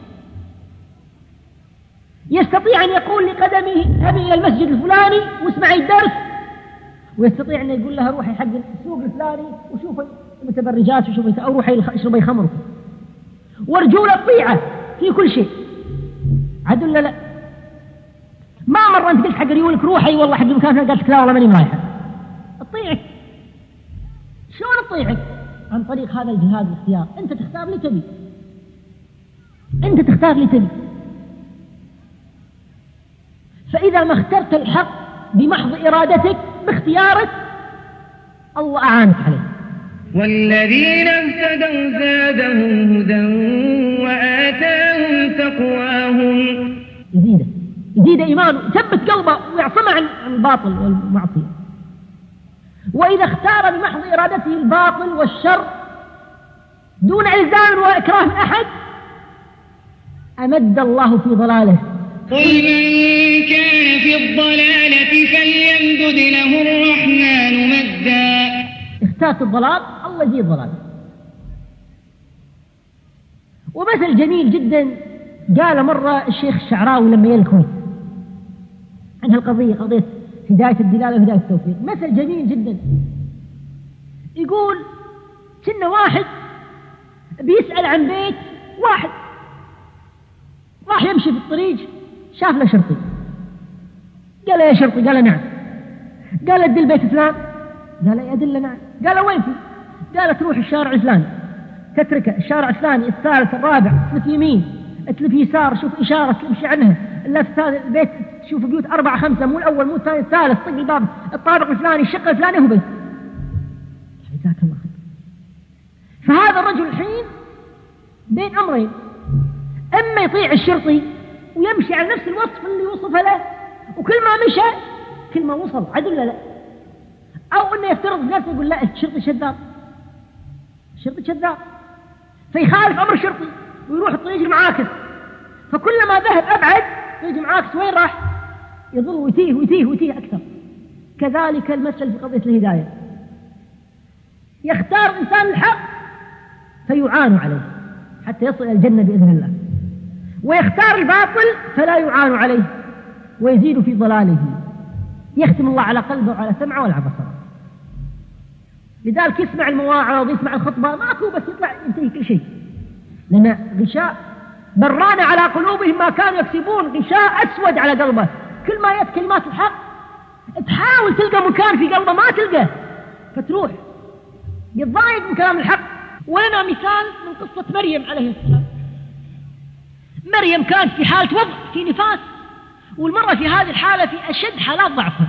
يستطيع أن يقول لقدمه اذهبي إلى المسجد الفلاني واسمعي الدرس، ويستطيع أن يقول لها روحي حق السوق الفلاني وشوفي المتبرجات وشوفي، أو روحي اشربي خمر، ورجولة طيعة في كل شيء. عدل لا لا ما مرة أنت قلت حق ريولك روحي والله حق المكان، قالت لا والله ماني رايحة. اطيعك. شلون اطيعك؟ عن طريق هذا الجهاد الاختيار. أنت تختار لي تبي، أنت تختار لي تبي. فإذا ما اخترت الحق بمحض إرادتك باختيارك الله أعانك عليه. والذين اهتدوا زادهم هدى وآتاهم تقواهم. يزيده يزيد إيمانه، يثبت قلبه ويعصمه عن الباطل والمعصية. وإذا اختار بمحض إرادته الباطل والشر دون إلزام وإكراه من أحد أمد الله في ضلاله. قل من كان في الضلالة فليمدد له الرحمن مدا. اختارت الضلال الله يزيد ضلال. ومثل جميل جدا قال مرة الشيخ الشعراوي لما يا الكويت عن هالقضية، قضية هداية الدلالة وهداية التوفيق. مثل جميل جدا يقول كنا واحد بيسأل عن بيت واحد، راح يمشي في الطريق شاف له شرطي، قال يا شرطي، قال نعم، قال ادل بيت فلان، قال يدل نعم، قال وين في؟ قال تروح الشارع الفلاني، تتركه الشارع الثاني الثالث الرابع، تلف يمين تلف يسار، شوف إشارة تمشي عنها، اللف البيت شوف بيوت أربعة خمسة، مو الأول مو الثاني الثالث، طق الباب الطابق الفلاني الشقة الفلاني هو بيت. جزاك الله خير. فهذا الرجل الحين بين أمرين، إما يطيع الشرطي ويمشي على نفس الوصف اللي وصفه له، وكل ما مشى كل ما وصل عدل لا، أو إنه يفترض نفسه يقول لا الشرطي شذاب، الشرطي شذاب، فيخالف أمر الشرطي ويروح الطريق المعاكس، فكلما ذهب أبعد طريق المعاكس وين راح؟ يظل ويتيه ويتيه ويتيه أكثر. كذلك المثل في قضية الهداية، يختار الإنسان الحق فيعان عليه حتى يصل إلى الجنة بإذن الله، ويختار الباطل فلا يعان عليه ويزيد في ضلاله، يختم الله على قلبه وعلى سمعه وعلى بصره. لذلك يسمع المواعظ ويسمع الخطبة ماكو بس يطلع ينتهي كل شيء، لأن غشاء بران على قلوبهم ما كانوا يكسبون، غشاء أسود على قلبه. كل ما يأتي كلمات الحق تحاول تلقى مكان في قلبه ما تلقى، فتروح يتضايق من كلام الحق. ولنا مثال من قصة مريم عليه السلام. مريم كانت في حالة وضع في نفاس، والمرة في هذه الحالة في أشد حالات ضعفها،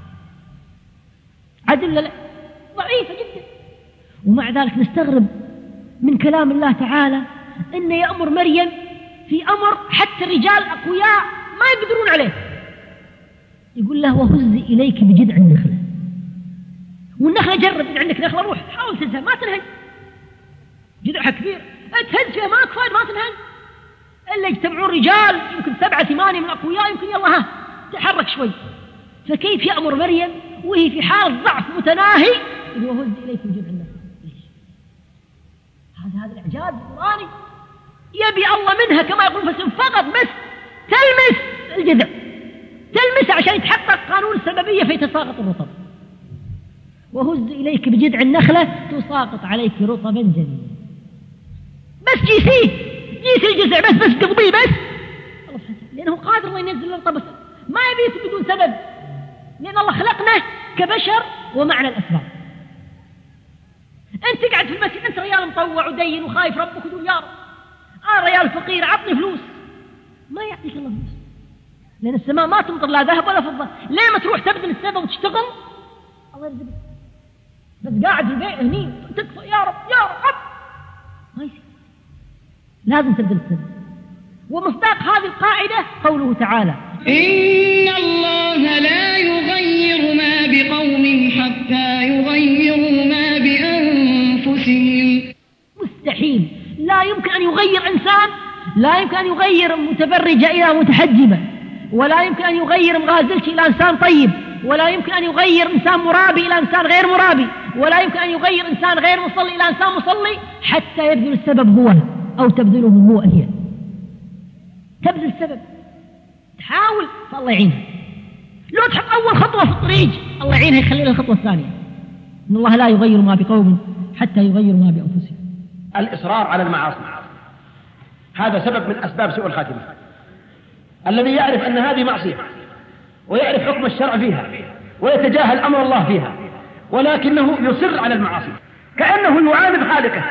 عدل لا ضعيفة جدا، ومع ذلك نستغرب من كلام الله تعالى إنه يأمر مريم في أمر حتى الرجال أقوياء ما يقدرون عليه. يقول له وهزي إليك بجذع النخلة، والنخلة جرب إن عندك نخلة روح حاول تنهج ما تنهج، جذعها كبير تهز فيها ما كفاية ما تنهج، إلا يجتمعون رجال يمكن سبعة ثمانية من الأقوياء يمكن يلا ها تحرك شوي. فكيف يأمر مريم وهي في حال ضعف متناهي وهزي إليك بجذع النخلة؟ ليش؟ هذا هذا الإعجاز القرآني يبي الله منها كما يقول فسن فقط بس تلمس الجذع، تلمس عشان يتحقق قانون السببية فيتساقط الرطب. وهز إليك بجذع النخلة تساقط عليك رطبا جنيا. بس جيسيه جيس الجذع بس بس تقضيه بس، لأنه قادر الله ينزل الرطب بس ما يبي بدون سبب، لأن الله خلقنا كبشر ومعنى الأسباب. أنت قاعد في المسجد أنت ريال مطوع ودين وخايف ربك وتقول يا رب آه ريال فقير عطني فلوس، ما يعطيك الله فلوس، لأن السماء ما تمطر لا ذهب ولا فضة. ليه ما تروح تبذل السبب وتشتغل؟ الله يرزقك، بس قاعد في البيت هني تكفى يا رب يا رب ما يصير، لازم تبذل السبب. ومصداق هذه القاعدة قوله تعالى: إن الله لا يغير ما بقوم حتى يغيروا ما بأنفسهم. مستحيل، لا يمكن أن يغير إنسان، لا يمكن أن يغير متبرجة إلى متحجبة، ولا يمكن أن يغير مغازلش إلى إنسان طيب، ولا يمكن أن يغير إنسان مرابي إلى إنسان غير مرابي، ولا يمكن أن يغير إنسان غير مصلي إلى إنسان مصلي حتى يبذل السبب هو أو تبذله هو هي. تبذل السبب، تحاول فالله يعينها. لو تحط أول خطوة في الطريق الله يعينها يخلي لها الخطوة الثانية. إن الله لا يغير ما بقوم حتى يغيروا ما بأنفسهم. الإصرار على المعاصي هذا سبب من أسباب سوء الخاتمة. الذي يعرف أن هذه معصية ويعرف حكم الشرع فيها ويتجاهل أمر الله فيها ولكنه يصر على المعاصي كأنه يعاند خالقه،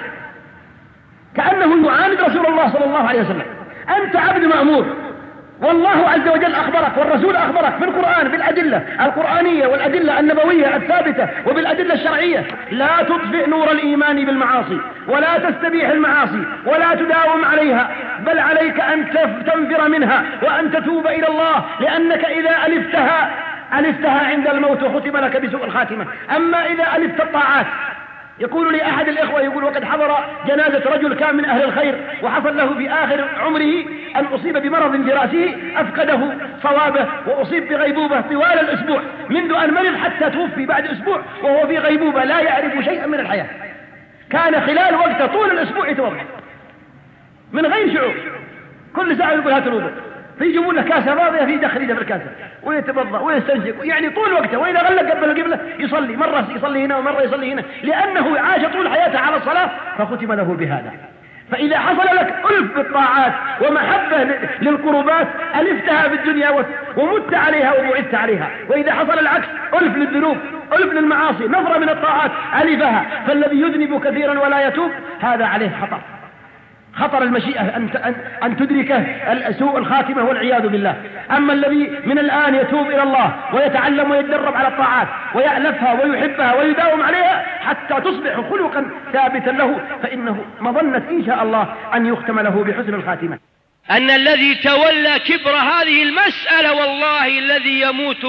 كأنه يعاند رسول الله صلى الله عليه وسلم. أنت عبد مأمور، والله عز وجل أخبرك والرسول أخبرك في القرآن بالأدلة القرآنية والأدلة النبوية الثابتة وبالأدلة الشرعية: لا تطفئ نور الإيمان بالمعاصي، ولا تستبيح المعاصي، ولا تداوم عليها، بل عليك أن تنفر منها وأن تتوب إلى الله، لأنك إذا ألفتها ألفتها عند الموت وختم لك بسوء الخاتمة. أما إذا ألفت الطاعات، يقول لي أحد الإخوة يقول: وقد حضر جنازة رجل كان من أهل الخير وحصل له في آخر عمره أن أصيب بمرض في رأسه أفقده صوابه وأصيب بغيبوبة طوال الأسبوع، منذ أن مرض حتى توفي بعد أسبوع وهو في غيبوبة لا يعرف شيئا من الحياة. كان خلال وقته طول الأسبوع يتوضأ من غير شعور، كل ساعة يقول: هات الوضوء، فيجيبون له كاسة فاضية في دخليده في الكاسة ويتبضأ ويستنشق، يعني طول وقته. وإذا غلق قبل القبلة يصلي، مرة يصلي هنا ومرة يصلي هنا، لأنه عاش طول حياته على الصلاة فختم له بهذا. فإذا حصل لك ألف بالطاعات ومحبة للقربات ألفتها في الدنيا ومت عليها وبعدت عليها، وإذا حصل العكس ألف للذنوب ألف للمعاصي نفرة من الطاعات ألفها، فالذي يذنب كثيرا ولا يتوب هذا عليه خطر، خطر المشيئة أن أن تدركه سوء الخاتمة والعياذ بالله. أما الذي من الآن يتوب إلى الله ويتعلم ويتدرب على الطاعات ويألفها ويحبها ويداوم عليها حتى تصبح خلقا ثابتا له، فإنه مظنة إن شاء الله أن يختم له بحسن الخاتمة. أن الذي تولى كبر هذه المسألة والله الذي يموت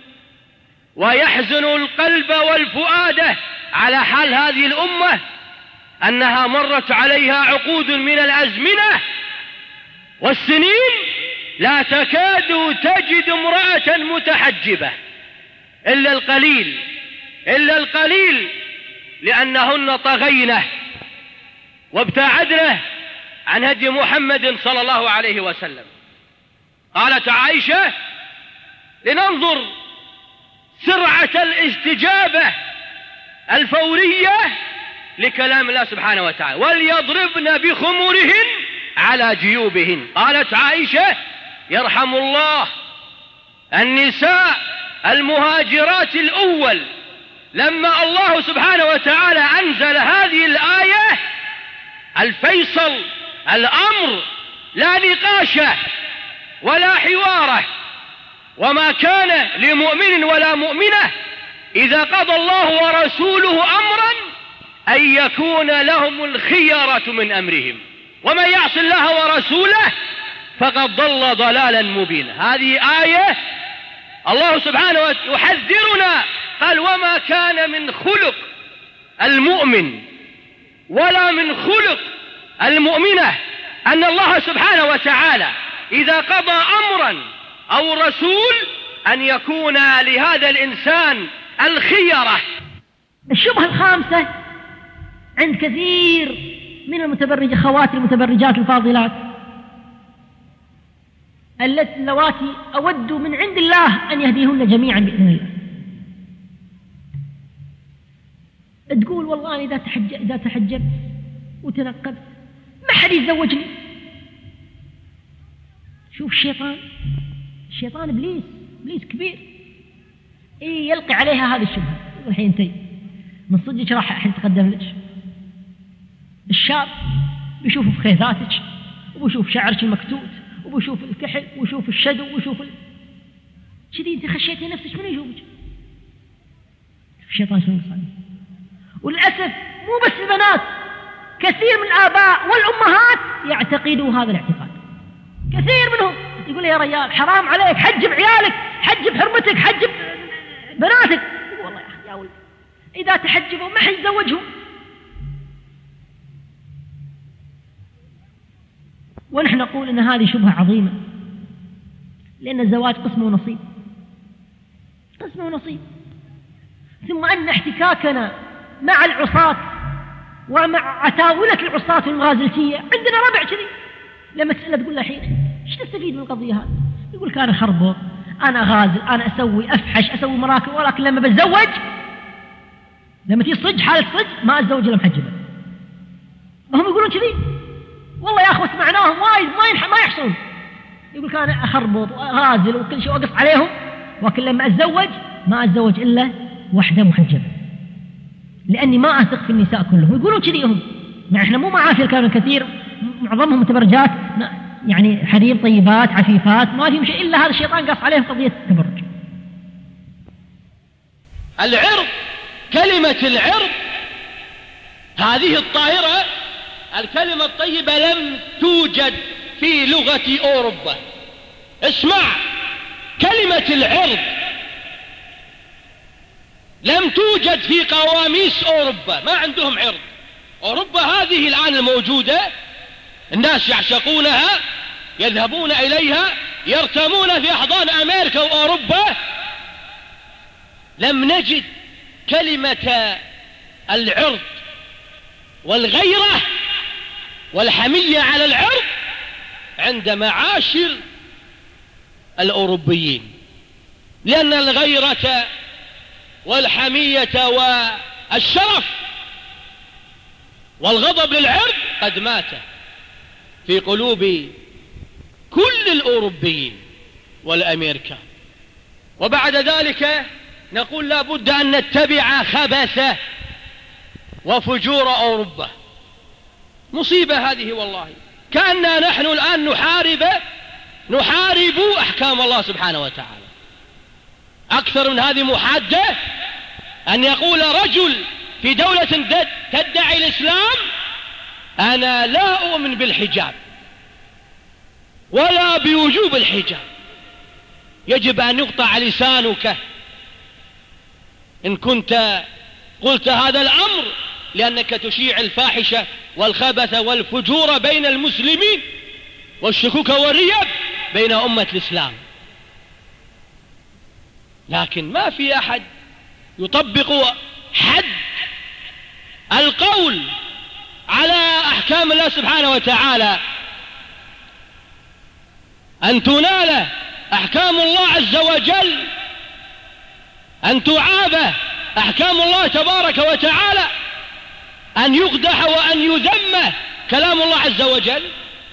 ويحزن القلب والفؤاد على حال هذه الأمة أنها مرت عليها عقود من الأزمنة والسنين لا تكاد تجد امرأة متحجبة إلا القليل إلا القليل لأنهن طغينه وابتعدنه عن هدي محمد صلى الله عليه وسلم. قالت عائشة: لننظر سرعة الاستجابة الفورية لكلام الله سبحانه وتعالى، وليضربن بخمورهن على جيوبهن. قالت عائشة: يرحم الله النساء المهاجرات الأول لما الله سبحانه وتعالى أنزل هذه الآية الفيصل الأمر لا نقاش ولا حوار، وما كان لمؤمن ولا مؤمنة إذا قضى الله ورسوله أمرا أن يكون لهم الخيرة من أمرهم، ومن يعص الله ورسوله فقد ضل ضلالا مبينا. هذه آية الله سبحانه وتعالى يحذرنا، قال: وما كان من خلق المؤمن ولا من خلق المؤمنة أن الله سبحانه وتعالى إذا قضى أمرا أو رسول أن يكون لهذا الإنسان الخيرة. الشبهة الخامسة عند كثير من المتبرج خواتي المتبرجات الفاضلات اللواتي أود من عند الله أن يهديهن جميعا بإذن الله. تقول: والله إذا تحجب إذا تحجبت وتنقبت ما حد يتزوجني. شوف الشيطان، الشيطان إبليس إبليس كبير، إيه يلقي عليها هذه الشبهة. الحين انتي من صدقك راح أحد تقدم لك، الشاب بيشوف في خيثاتك وبشوف شعرك المكتوت وبشوف الكحل وبشوف الشدو وبشوف ال... كذي أنت خشيتي نفسك من يشوفك؟ الشيطان شنو يصنع؟ وللأسف مو بس البنات، كثير من الآباء والأمهات يعتقدوا هذا الاعتقاد. كثير منهم يقول يا رجال حرام عليك، حجب عيالك، حجب حرمتك، حجب بناتك. والله يا أخي يا ولد إذا تحجبوا ما حيتزوجهم. ونحن نقول أن هذه شبهة عظيمة، لأن الزواج قسم ونصيب، قسم ونصيب. ثم أن احتكاكنا مع العصاة ومع عتاولة العصاة المغازلتية، عندنا ربع كذي لما تسأله تقول له الحين ايش تستفيد من القضية هذه؟ يقول لك أنا خربط، أنا غازل، أنا أسوي أفحش، أسوي مراكب، ولكن لما بتزوج، لما تيجي صج حالة صج ما أتزوج إلا محجبة. ما هم يقولون كذي؟ والله يا أخوة سمعناهم وايد ما ينح ما يحصلون. يقول لك أنا أخربط وغازل وكل شيء وأقص عليهم، ولكن لما أتزوج ما أتزوج إلا وحدة محجبة، لأني ما أثق في النساء كلهم. يقولون كذي هم، يعني إحنا مو معافي الكلام الكثير، معظمهم متبرجات، يعني حريم طيبات عفيفات، ما فيهم شيء إلا هذا الشيطان قص عليهم قضية التبرج. العرض، كلمة العرض هذه الطاهرة، الكلمة الطيبة لم توجد في لغة أوروبا. اسمع، كلمة العرض لم توجد في قواميس أوروبا، ما عندهم عرض. أوروبا هذه الآن الموجودة الناس يعشقونها، يذهبون إليها، يرتمون في أحضان أمريكا وأوروبا. لم نجد كلمة العرض والغيرة والحمية على العرض عند معاشر الأوروبيين، لأن الغيرة والحمية والشرف والغضب للعرض قد مات في قلوب كل الأوروبيين والأمريكان. وبعد ذلك نقول لا بد أن نتبع خبث وفجور أوروبا. مصيبة هذه والله، كأننا نحن الآن نحارب نحارب أحكام الله سبحانه وتعالى. أكثر من هذه محادة أن يقول رجل في دولة تدعي الإسلام أنا لا أؤمن بالحجاب ولا بوجوب الحجاب، يجب أن يقطع لسانك إن كنت قلت هذا الأمر، لأنك تشيع الفاحشة والخبث والفجور بين المسلمين والشكوك والريب بين أمة الإسلام. لكن ما في أحد يطبق حد القول على أحكام الله سبحانه وتعالى، أن تنال أحكام الله عز وجل، أن تعاب أحكام الله تبارك وتعالى، أن يقدح وأن يذم كلام الله عز وجل.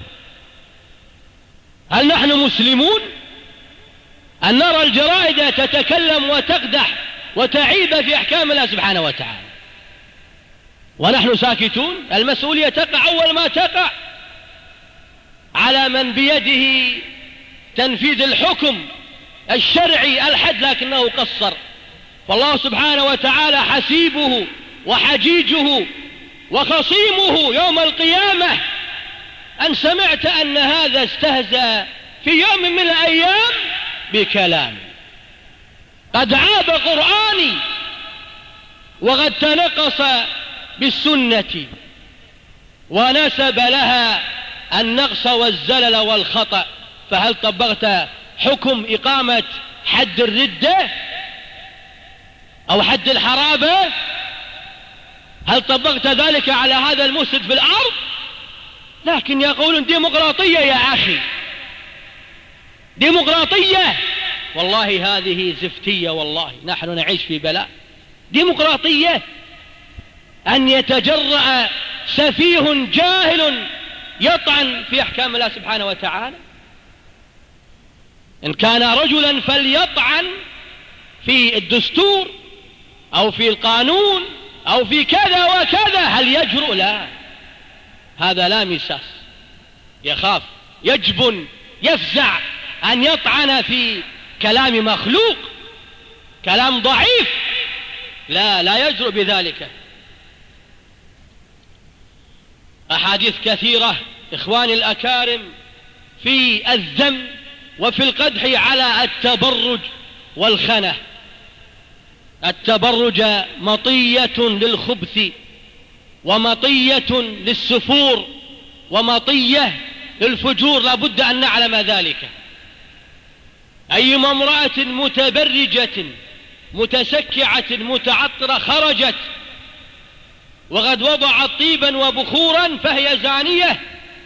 هل نحن مسلمون أن نرى الجرائد تتكلم وتقدح وتعيب في أحكام الله سبحانه وتعالى ونحن ساكتون؟ المسؤولية تقع أول ما تقع على من بيده تنفيذ الحكم الشرعي الحد، لكنه قصر. فالله سبحانه وتعالى حسيبه وحجيجه وخصيمه يوم القيامة أن سمعت أن هذا استهزأ في يوم من الأيام بكلام قد عاب قرآني وقد تنقص بالسنة ونسب لها النقص والزلل والخطأ. فهل طبقت حكم إقامة حد الردة أو حد الحرابة؟ هل طبقت ذلك على هذا المفسد في الأرض؟ لكن يقولون ديمقراطية يا أخي، ديمقراطية. والله هذه زفتية، والله نحن نعيش في بلاء. ديمقراطية أن يتجرأ سفيه جاهل يطعن في أحكام الله سبحانه وتعالى؟ إن كان رجلا فليطعن في الدستور أو في القانون أو في كذا وكذا، هل يجرؤ؟ لا، هذا لا مساس. يخاف، يجبن، يفزع أن يطعن في كلام مخلوق، كلام ضعيف، لا لا يجرؤ بذلك. أحاديث كثيرة إخواني الأكارم في الذم وفي القدح على التبرج والخنة. التبرج مطية للخبث، ومطية للسفور، ومطية للفجور، لا بد أن نعلم ذلك. أيما امرأة متبرجة متسكعة متعطرة خرجت وقد وضعت طيبا وبخورا فهي زانية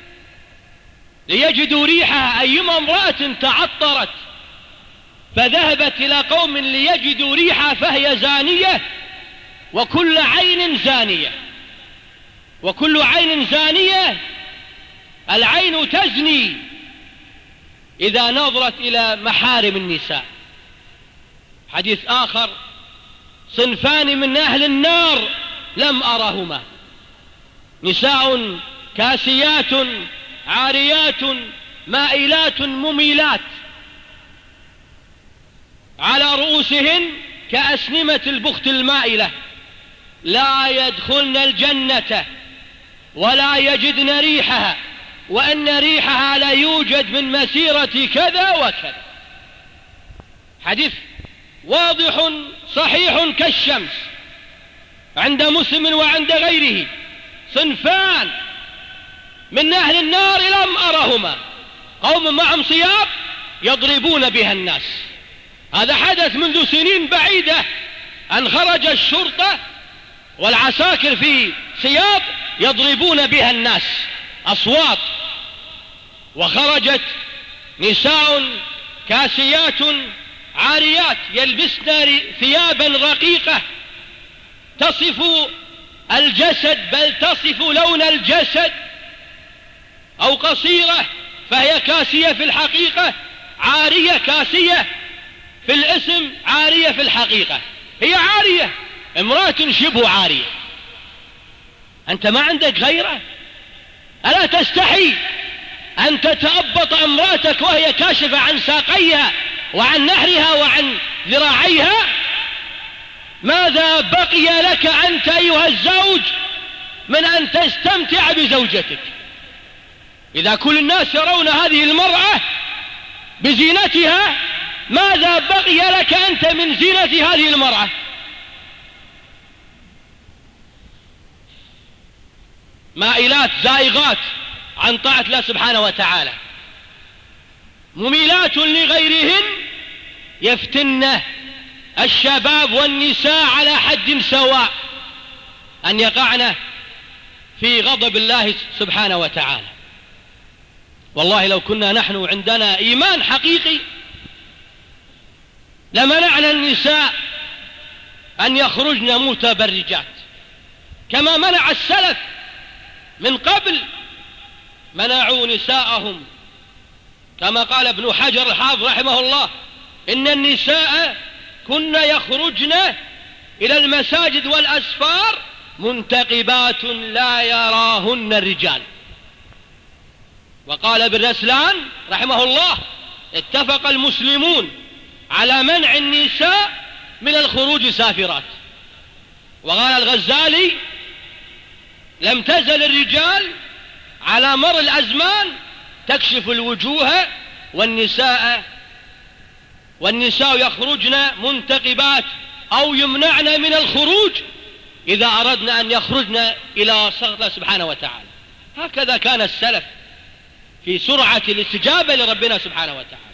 ليجدوا ريحها. أيما امرأة تعطرت فذهبت إلى قوم ليجدوا ريحها فهي زانية. وكل عين زانية، وكل عين زانية. العين تزني إذا نظرت إلى محارم النساء. حديث آخر: صنفان من أهل النار لم أرهما، نساء كاسيات عاريات مائلات مميلات، على رؤوسهن كأسنمة البخت المائلة، لا يدخلن الجنة ولا يجدن ريحها، وأن ريحها لا يوجد من مسيرة كذا وكذا. حديث واضح صحيح كالشمس عند مسلم وعند غيره. صنفان من أهل النار لم أرهما، قوم معهم ثياب يضربون بها الناس. هذا حدث منذ سنين بعيدة، أن خرج الشرطة والعساكر في ثياب يضربون بها الناس أصوات، وخرجت نساء كاسيات عاريات يلبسن ثيابا رقيقة تصف الجسد، بل تصف لون الجسد، أو قصيرة فهي كاسية في الحقيقة، عارية كاسية في الاسم، عارية في الحقيقة. هي عارية، امرأة شبه عارية. أنت ما عندك غيره؟ ألا تستحي أن تتأبط امرأتك وهي كاشفة عن ساقيها وعن نحرها وعن ذراعيها؟ ماذا بقي لك أنت أيها الزوج من أن تستمتع بزوجتك؟ إذا كل الناس يرون هذه المرأة بزينتها، ماذا بقي لك أنت من زينة هذه المرأة؟ مائلات زائغات عن طاعة الله سبحانه وتعالى، مميلات لغيرهن، يفتن الشباب والنساء على حد سواء أن يقعن في غضب الله سبحانه وتعالى. والله لو كنا نحن عندنا إيمان حقيقي لمنعنا النساء أن يخرجن متبرجات، كما منع السلف من قبل، منعوا نساءهم. كما قال ابن حجر الحافظ رحمه الله: إن النساء كن يخرجن إلى المساجد والأسفار منتقبات لا يراهن الرجال. وقال ابن رسلان رحمه الله: اتفق المسلمون على منع النساء من الخروج سافرات. وقال الغزالي: لم تزل الرجال على مر الأزمان تكشف الوجوه والنساء والنساء يخرجن منتقبات أو يمنعن من الخروج إذا أردنا أن يخرجن إلى سخط الله سبحانه وتعالى. هكذا كان السلف في سرعة الاستجابة لربنا سبحانه وتعالى.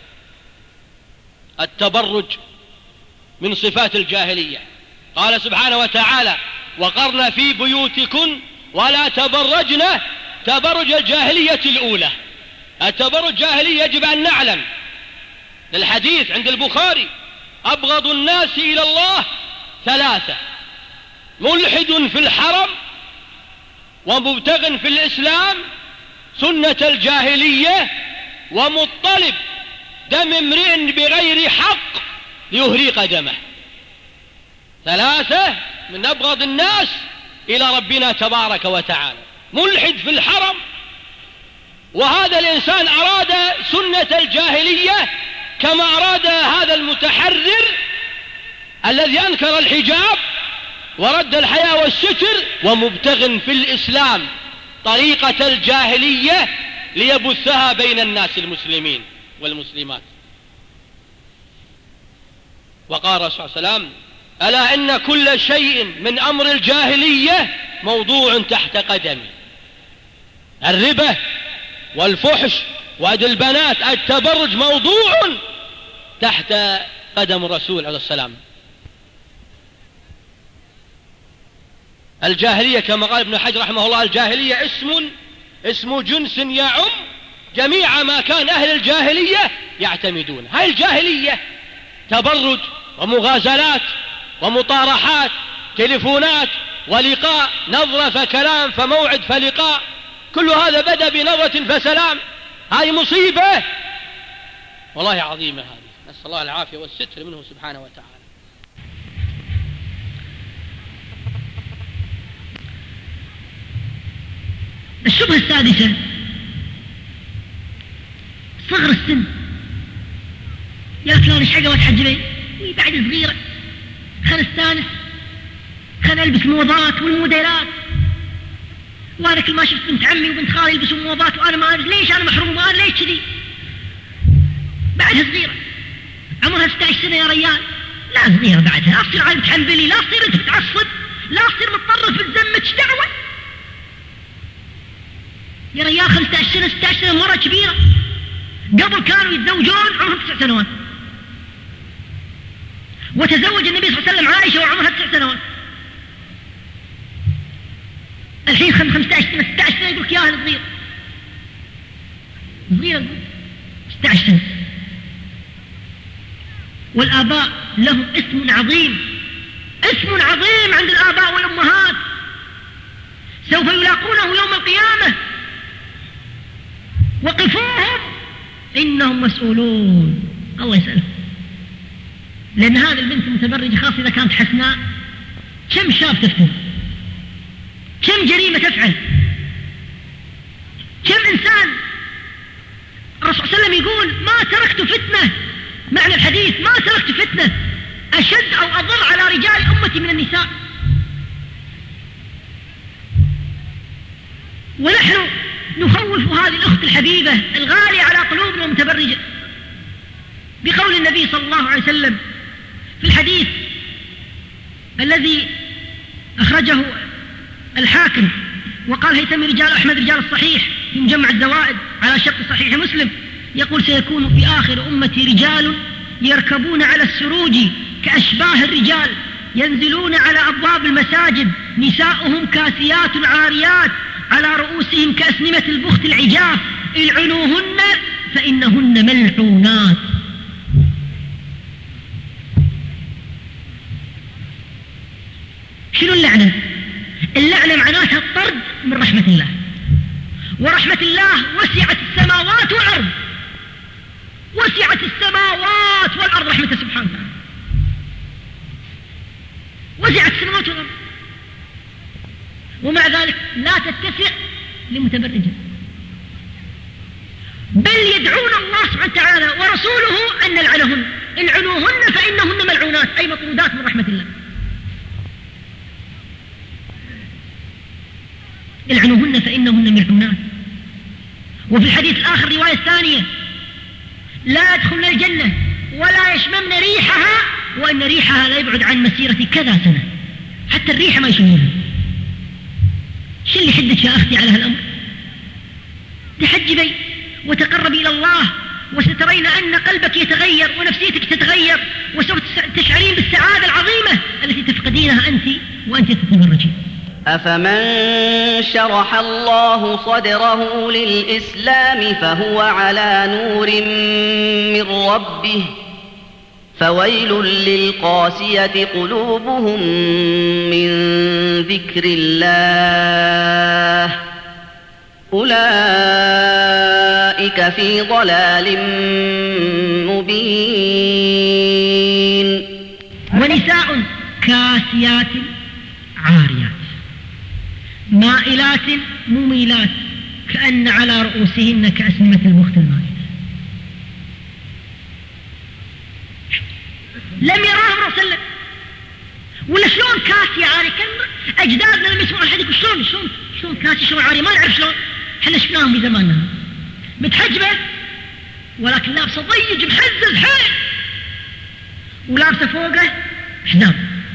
التبرج من صفات الجاهلية. قال سبحانه وتعالى: وقرن في بيوتكن ولا تبرجن تبرج الجاهلية الأولى. التبرج جاهلية يجب أن نعلم، للحديث عند البخاري: أبغض الناس إلى الله ثلاثة: ملحد في الحرم، ومبتغ في الإسلام سنة الجاهلية، ومطلب دم امرئ بغير حق ليهريق دمه. ثلاثة من أبغض الناس إلى ربنا تبارك وتعالى: ملحد في الحرم، وهذا الإنسان أراد سنة الجاهلية كما أراد هذا المتحرر الذي أنكر الحجاب ورد الحياء والستر ومبتغ في الإسلام طريقة الجاهلية ليبثها بين الناس المسلمين والمسلمات. وقال الرسول صلى الله عليه وسلم: ألا إن كل شيء من أمر الجاهلية موضوع تحت قدمي. الربا والفحش وأد البنات التبرج موضوع تحت قدم الرسول عليه السلام. الجاهلية كما قال ابن حجر رحمه الله: الجاهلية اسم اسم جنس يعم جميع ما كان أهل الجاهلية يعتمدون. هاي الجاهلية تبرج ومغازلات ومطارحات، تليفونات ولقاء، نظرة فكلام فموعد فلقاء، كل هذا بدأ بنظرة فسلام. هاي مصيبة والله عظيمة هذه، نسأل الله العافية والستر منه سبحانه وتعالى. الشبهة السادسة صغر السن. يا فلان ايش حقه وتحجبين بعد صغيرة، خل استانس، خل البس موضات والموديلات، وانا كل ما شفت بنت عمي وبنت خالي يلبسوا موضات وانا ما ألبس، ليش انا محروم وانا ليش كذي؟ بعدها صغيرة عمرها ستة عشر سنة يا ريال، لا صغيرة بعدها، لا تصير عايز تحنبلي، لا تصير انت بتعصب، لا تصير متطرف بتزمت، ايش دعوة؟ يا ريال خمسة عشر سنة ستة عشر سنة مرة كبيرة. قبل كانوا يتزوجون عمرهم تسع سنوات، وتزوج النبي صلى الله عليه وسلم عائشة وعمرها تسع سنوات. الحين خمسة عشر سنة ستة عشر سنة يقولك يا أهل صغير صغير ستة عشر سنة. والآباء لهم اسم عظيم، اسم عظيم عند الآباء والأمهات، سوف يلاقونه يوم القيامة. وقفوهم إنهم مسؤولون، الله يسألهم. لأن هذه البنت المتبرجة خاصة إذا كانت حسناء، كم شاب تفتن، كم جريمة تفعل، كم إنسان. الرسول صلى الله عليه وسلم يقول: ما تركت فتنة، معنى الحديث ما تركت فتنة أشد أو أضر على رجال أمتي من النساء. ونحن نخوف هذه الأخت الحبيبة الغالية على قلوبنا المتبرجة بقول النبي صلى الله عليه وسلم في الحديث الذي أخرجه الحاكم وقال هيثم رجال أحمد رجال الصحيح في مجمع الزوائد على شرط صحيح مسلم، يقول: سيكون في آخر أمتي رجال يركبون على السروج كأشباه الرجال، ينزلون على أبواب المساجد، نساؤهم كاسيات عاريات، على رؤوسهم كأسنمة البخت العجاف، العنوهن فإنهن ملعونات. شنو اللعنة؟ اللعنة معناتها الطرد من رحمة الله، ورحمة الله وسعت السماوات والأرض، وسعت السماوات والأرض رحمته سبحانه وتعالى، وسعت السماوات والأرض، ومع ذلك لا تتسع لمتبرجة، بل يدعون الله سبحانه وتعالى ورسوله أن نلعنهن، العنوهن فإنهن ملعونات، أي مطرودات من رحمة الله. العنوهن فإنهن ملعونات. وفي الحديث الآخر رواية ثانية: لا يدخلن الجنة ولا يشممن ريحها وأن ريحها لا يبعد عن مسيرة كذا سنة، حتى الريحة ما يشمونها. شو اللي حدك يا أختي على هالأمر؟ تحجبي وتقربي إلى الله، وسترين أن قلبك يتغير ونفسيتك تتغير، وسوف تشعرين بالسعادة العظيمة التي تفقدينها أنت وأنت تتبرجين. أفمن شرح الله صدره للإسلام فهو على نور من ربه، فويل للقاسية قلوبهم من ذكر الله، أولئك في ضلال مبين. ونساء كاسيات عاريات مائلات مميلات كأن على رؤوسهن كأسنمة البخت المائدة. لم يراه الرسول صلى الله عليه وسلم. ولا شلون كاسية عاري؟ كان أجدادنا لما يسمعوا الحديث شلون شلون شلون كاسية شلون عاري؟ ما نعرف شلون، احنا شفناهم في زماننا متحجبة ولكن لابسة ضيج محزز حيل، ولابسة فوقه حزام،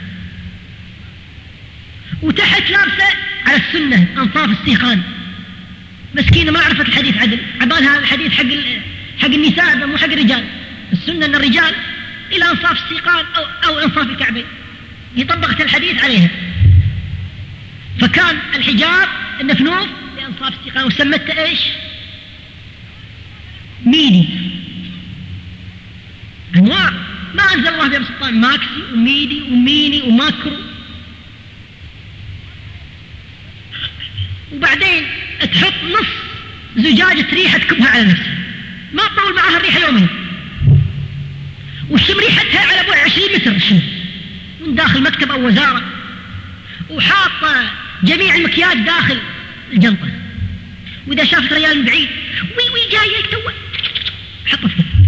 وتحت لابسة على السنة أنصاف السيقان. مسكينة ما عرفت الحديث عدل، عبالها الحديث حق حق النساء مو حق الرجال. السنة أن الرجال إلى أنصاف السيقان أو أو أنصاف الكعبين، هي طبقت الحديث عليها. فكان الحجاب النفنوف لأنصاف السيقان، وسمته إيش؟ ميدي. أنواع ما أنزل الله بها سلطان، ماكسي وميدي وميني وماكرو. وبعدين تحط نص زجاجة ريحة تكبها على نفسها، ما تطول معها الريحة يومين، وشم ريحتها على بعد عشرين متر الشم من داخل مكتب أو وزارة، وحاطة جميع المكياج داخل الجنطة، وإذا شافت ريال من بعيد وي وي جاي توه حطه في كتف.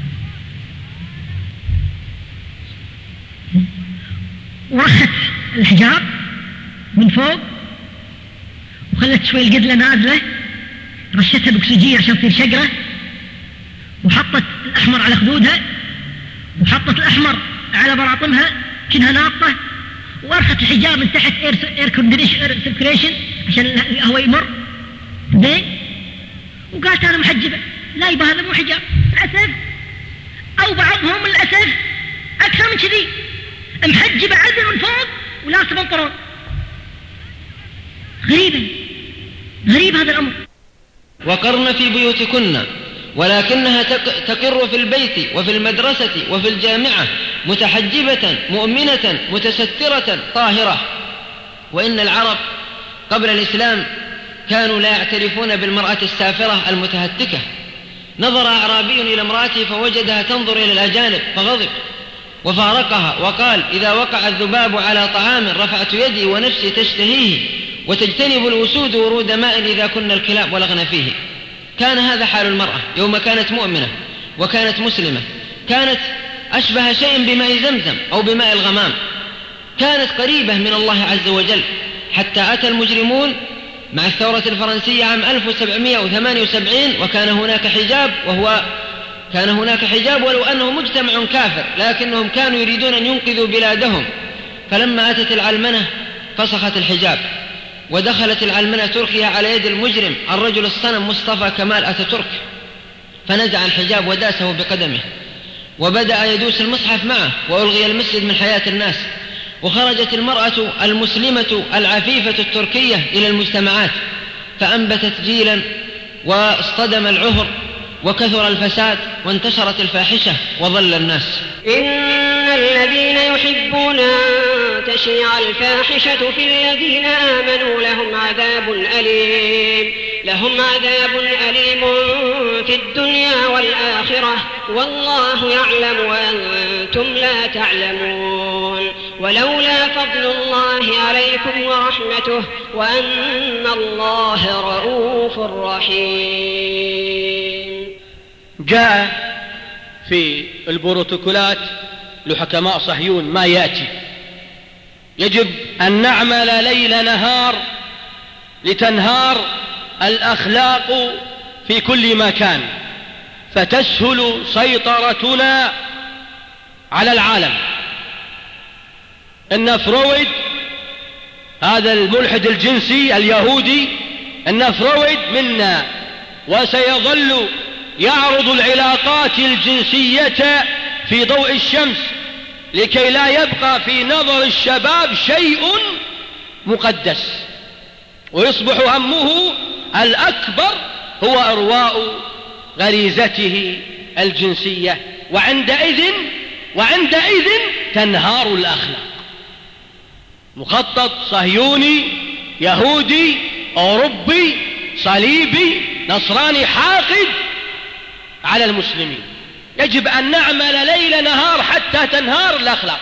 ورخت الحجاب من فوق وخلت شوي القدلة نازلة، رشتها بأكسجين عشان تصير شقرة، وحطت الأحمر على خدودها، وحطت الأحمر على براطمها كأنها ناطة، وأرخت الحجاب من تحت اير كونديشن عشان الهواء يمر زين، وقالت أنا محجبة. لا يبقى هذا مو حجاب للأسف، أو بعضهم للأسف أكثر من كذي، محجبة عدل من فوق ولابسة بنطلون. غريبة غريب هذا الأمر. وقرن في بيوتكن ولكنها تقر في البيت وفي المدرسة وفي الجامعة متحجبة مؤمنة متسترة طاهرة. وإن العرب قبل الإسلام كانوا لا يعترفون بالمرأة السافرة المتهتكة. نظر أعرابي إلى امرأته فوجدها تنظر إلى الأجانب فغضب وفارقها، وقال إذا وقع الذباب على طعام رفعت يدي ونفسي تشتهيه، وتجتنب الأسود ورود ماء إذا كنا الكلاب ولغنا فيه. كان هذا حال المرأة يوم كانت مؤمنة وكانت مسلمة، كانت أشبه شيء بماء زمزم أو بماء الغمام، كانت قريبة من الله عز وجل، حتى أتى المجرمون مع الثورة الفرنسية عام ألف وسبعمائة وثمانية وسبعين وكان هناك حجاب، وهو كان هناك حجاب ولو أنه مجتمع كافر، لكنهم كانوا يريدون أن ينقذوا بلادهم. فلما أتت العلمنة فسخت الحجاب، ودخلت العلمنة تركيا على يد المجرم الرجل الصنم مصطفى كمال أتاتورك، فنزع الحجاب وداسه بقدمه، وبدأ يدوس المصحف معه، وألغي المسجد من حياة الناس. وخرجت المرأة المسلمة العفيفة التركية إلى المجتمعات فأنبتت جيلا، واصطدم العهر، وكثر الفساد، وانتشرت الفاحشة، وضل الناس. إن الذين يحبون أن تشيع الفاحشة في الذين آمنوا لهم عذاب أليم لهم عذاب أليم في الدنيا والآخرة والله يعلم وأنتم لا تعلمون. ولولا فضل الله عليكم ورحمته وأن الله رؤوف رحيم. جاء في البروتوكولات لحكماء صهيون ما يأتي: يجب أن نعمل ليل نهار لتنهار الأخلاق في كل مكان، فتسهل سيطرتنا على العالم. إن فرويد هذا الملحد الجنسي اليهودي، إن فرويد منا، وسيظل يعرض العلاقات الجنسية في ضوء الشمس لكي لا يبقى في نظر الشباب شيء مقدس، ويصبح همه الأكبر هو إرواء غريزته الجنسية، وعندئذ وعندئذ تنهار الأخلاق. مخطط صهيوني يهودي أوروبي صليبي نصراني حاقد على المسلمين. يجب أن نعمل ليل نهار حتى تنهار الأخلاق،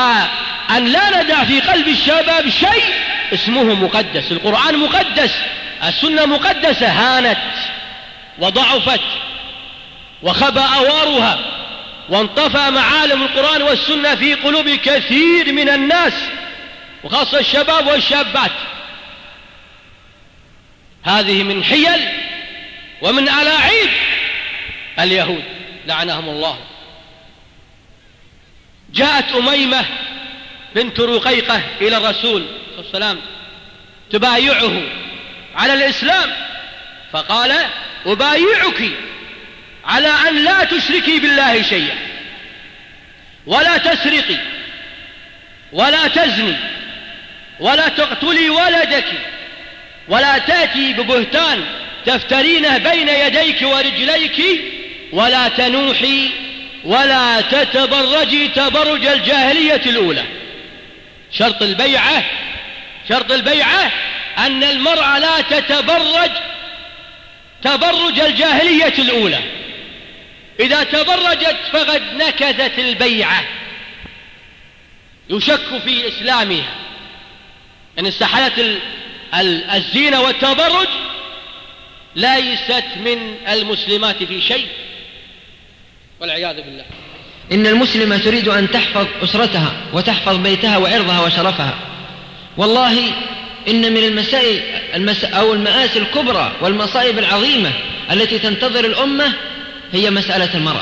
وأن لا ندع في قلب الشباب شيء اسمه مقدس. القرآن مقدس، السنة مقدسة هانت وضعفت وخبى أوارها وانطفى معالم القرآن والسنة في قلوب كثير من الناس وخاصة الشباب والشابات. هذه من حيل ومن ألاعيب اليهود لعنهم الله. جاءت أميمة بنت رقيقة إلى الرسول صلى الله عليه وسلم تبايعه على الإسلام، فقال: أبايعك على أن لا تشركي بالله شيئا، ولا تسرقي، ولا تزني، ولا تقتلي ولدك، ولا تأتي ببهتان تفترينه بين يديك ورجليك، ولا تنوحي، ولا تتبرجي تبرج الجاهلية الأولى. شرط البيعة شرط البيعة أن المرأة لا تتبرج تبرج الجاهلية الأولى. إذا تبرجت فقد نكثت البيعة، يشك في إسلامها إن استحلت الزينة والتبرج ليست من المسلمات في شيء والعياذ بالله. إن المسلمة تريد أن تحفظ أسرتها وتحفظ بيتها وعرضها وشرفها. والله إن من المسائل المس... أو المآسي الكبرى والمصائب العظيمة التي تنتظر الأمة هي مسألة المرأة.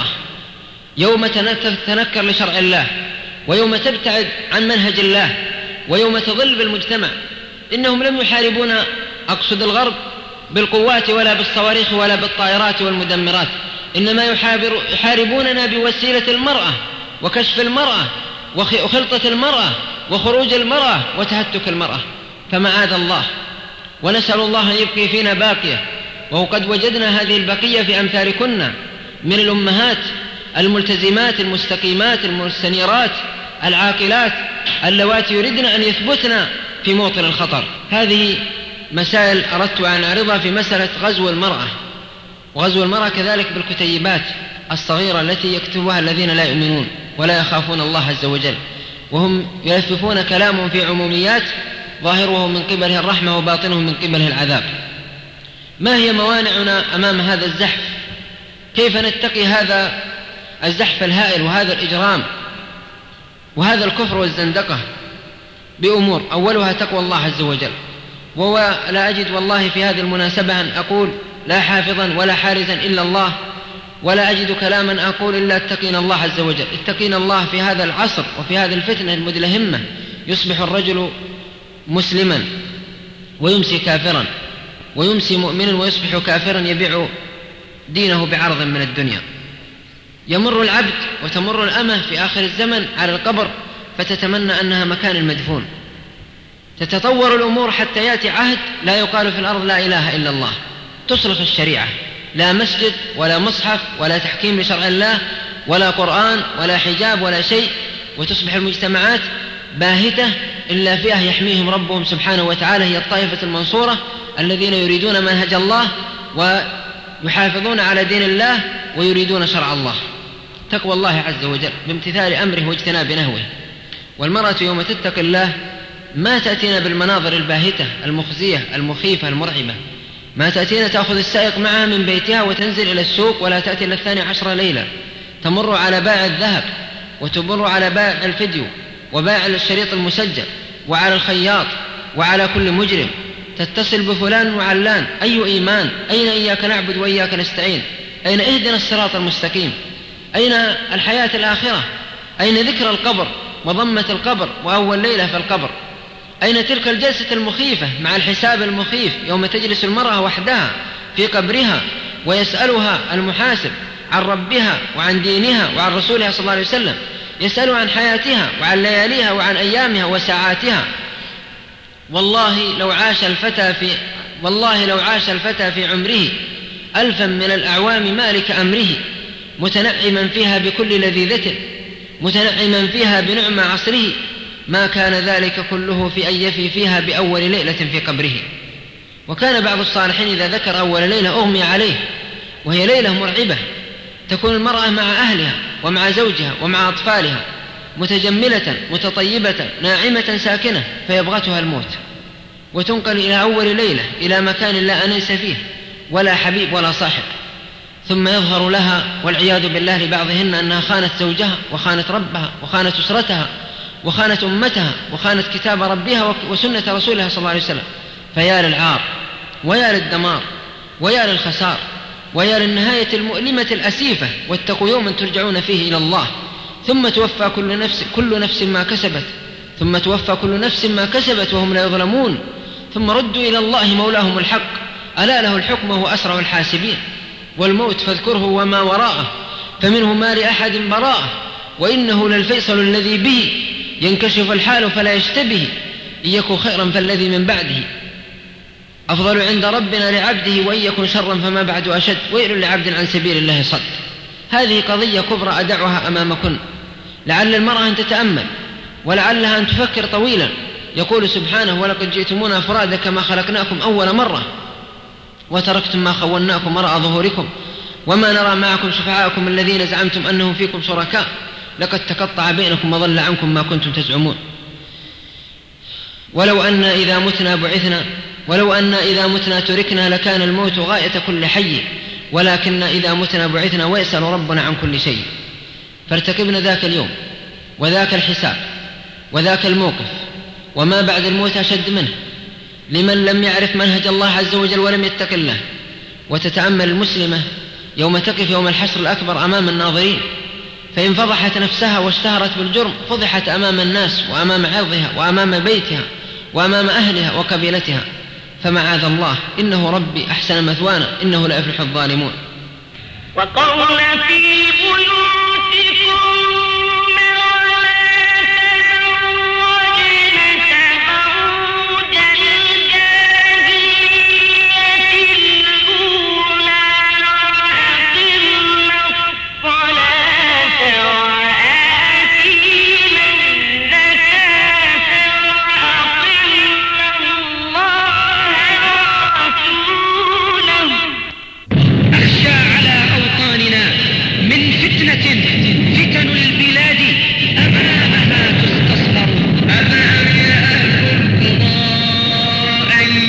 يوم تتنكر لشرع الله، ويوم تبتعد عن منهج الله، ويوم تضل بالمجتمع. إنهم لم يحاربونا، أقصد الغرب، بالقوات ولا بالصواريخ ولا بالطائرات والمدمرات، إنما يحاربوننا بوسيلة المرأة وكشف المرأة وخلطة المرأة وخروج المرأة وتهتك المرأة. فمعاذ الله، ونسأل الله أن يبقي فينا باقية، وقد وجدنا هذه البقية في أمثالكن من الأمهات الملتزمات المستقيمات المستنيرات العاقلات اللواتي يريدن أن يثبتن في موطن الخطر. هذه مسائل أردت أن أعرضها في مسألة غزو المرأة، وغزو المرأة كذلك بالكتيبات الصغيرة التي يكتبها الذين لا يؤمنون ولا يخافون الله عز وجل، وهم يلففون كلامهم في عموميات ظاهره من قبله الرحمة وباطنه من قبله العذاب. ما هي موانعنا أمام هذا الزحف؟ كيف نتقي هذا الزحف الهائل وهذا الإجرام وهذا الكفر والزندقة؟ بأمور أولها تقوى الله عز وجل. ولا أجد والله في هذه المناسبة أن أقول لا حافظا ولا حارزا إلا الله، ولا أجد كلاما أقول إلا اتقينا الله عز وجل. اتقينا الله في هذا العصر وفي هذه الفتنة المدلهمة. يصبح الرجل مسلما ويمسي كافرا، ويمسي مؤمنا ويصبح كافرا يبيع دينه بعرض من الدنيا. يمر العبد وتمر الأمة في آخر الزمن على القبر فتتمنى أنها مكان المدفون. تتطور الأمور حتى يأتي عهد لا يقال في الأرض لا إله إلا الله، تصرخ الشريعة، لا مسجد ولا مصحف ولا تحكيم لشرع الله ولا قرآن ولا حجاب ولا شيء، وتصبح المجتمعات باهتة إلا فئة يحميهم ربهم سبحانه وتعالى، هي الطائفة المنصورة الذين يريدون منهج الله ويحافظون على دين الله ويريدون شرع الله. تقوى الله عز وجل بامتثال أمره واجتناب نهوه. والمرأة يوم تتقي الله ما تأتينا بالمناظر الباهتة المخزية المخيفة المرعبة، ما تأتينا تأخذ السائق معها من بيتها وتنزل إلى السوق ولا تأتي إلى الثاني عشر ليلة، تمر على بائع الذهب وتمر على بائع الفيديو وبائع الشريط المسجل وعلى الخياط وعلى كل مجرم، تتصل بفلان وعلان. أي إيمان؟ أين إياك نعبد وإياك نستعين؟ أين اهدنا الصراط المستقيم؟ أين الحياة الآخرة؟ أين ذكر القبر وضمة القبر وأول ليلة في القبر؟ أين تلك الجلسة المخيفة مع الحساب المخيف يوم تجلس المرأة وحدها في قبرها ويسألها المحاسب عن ربها وعن دينها وعن رسولها صلى الله عليه وسلم، يسأل عن حياتها وعن لياليها وعن أيامها وساعاتها. والله لو عاش الفتى في والله لو عاش الفتى في عمره ألفا من الأعوام مالك أمره، متنعما فيها بكل لذيذة، متنعما فيها بنعم عصره، ما كان ذلك كله في أن يفي فيها بأول ليلة في قبره. وكان بعض الصالحين إذا ذكر أول ليلة أغمي عليه، وهي ليلة مرعبة، تكون المرأة مع أهلها ومع زوجها ومع أطفالها متجملة متطيبة ناعمة ساكنة، فيبغتها الموت وتنقل إلى أول ليلة إلى مكان لا أنيس فيه ولا حبيب ولا صاحب، ثم يظهر لها والعياذ بالله لبعضهن أنها خانت زوجها وخانت ربها وخانت أسرتها وخانت أمتها وخانت كتاب ربها وسنة رسولها صلى الله عليه وسلم. فيا للعار ويا للدمار ويا للخسار ويا للنهاية المؤلمة الأسيفة. واتقوا يوما ترجعون فيه إلى الله ثم توفى كل نفس, كل نفس ما كسبت ثم توفى كل نفس ما كسبت وهم لا يظلمون، ثم ردوا إلى الله مولاهم الحق ألا له الحكم وهو أسرع الحاسبين. والموت فاذكره وما وراءه فمنه ما لأحد براءه، وإنه للفيصل الذي به ينكشف الحال فلا يشتبه، إن يكن خيرا فالذي من بعده أفضل عند ربنا لعبده، وإن يكن شرا فما بعد أشد، ويل لعبد عن سبيل الله صد. هذه قضية كبرى أدعها أمامكن، لعل المرأة أن تتأمل ولعلها أن تفكر طويلا. يقول سبحانه ولقد جئتمونا فرادا كما خلقناكم أول مرة وتركتم ما خولناكم وراء ظهوركم وما نرى معكم شفعاءكم الذين زعمتم أنهم فيكم شركاء لقد تقطع بينكم وضل عنكم ما كنتم تزعمون. ولو أن إذا متنا بعثنا ولو أن إذا متنا تركنا لكان الموت غاية كل حي، ولكن إذا متنا بعثنا ويسأل ربنا عن كل شيء. فارتكبنا ذاك اليوم وذاك الحساب وذاك الموقف وما بعد الموت أشد منه لمن لم يعرف منهج الله عز وجل ولم يتق الله. وتتأمل المسلمة يوم تقف يوم الحشر الأكبر أمام الناظرين، فإن فضحت نفسها واشتهرت بالجرم فضحت أمام الناس وأمام عرضها وأمام بيتها وأمام أهلها وقبيلتها. فمعاذ الله إنه ربي أحسن مثوانا إنه لا يفلح الظالمون. وقول في بيوتكم فتن البلاد أمامها تستصغر. أفأمن أهل القرى أن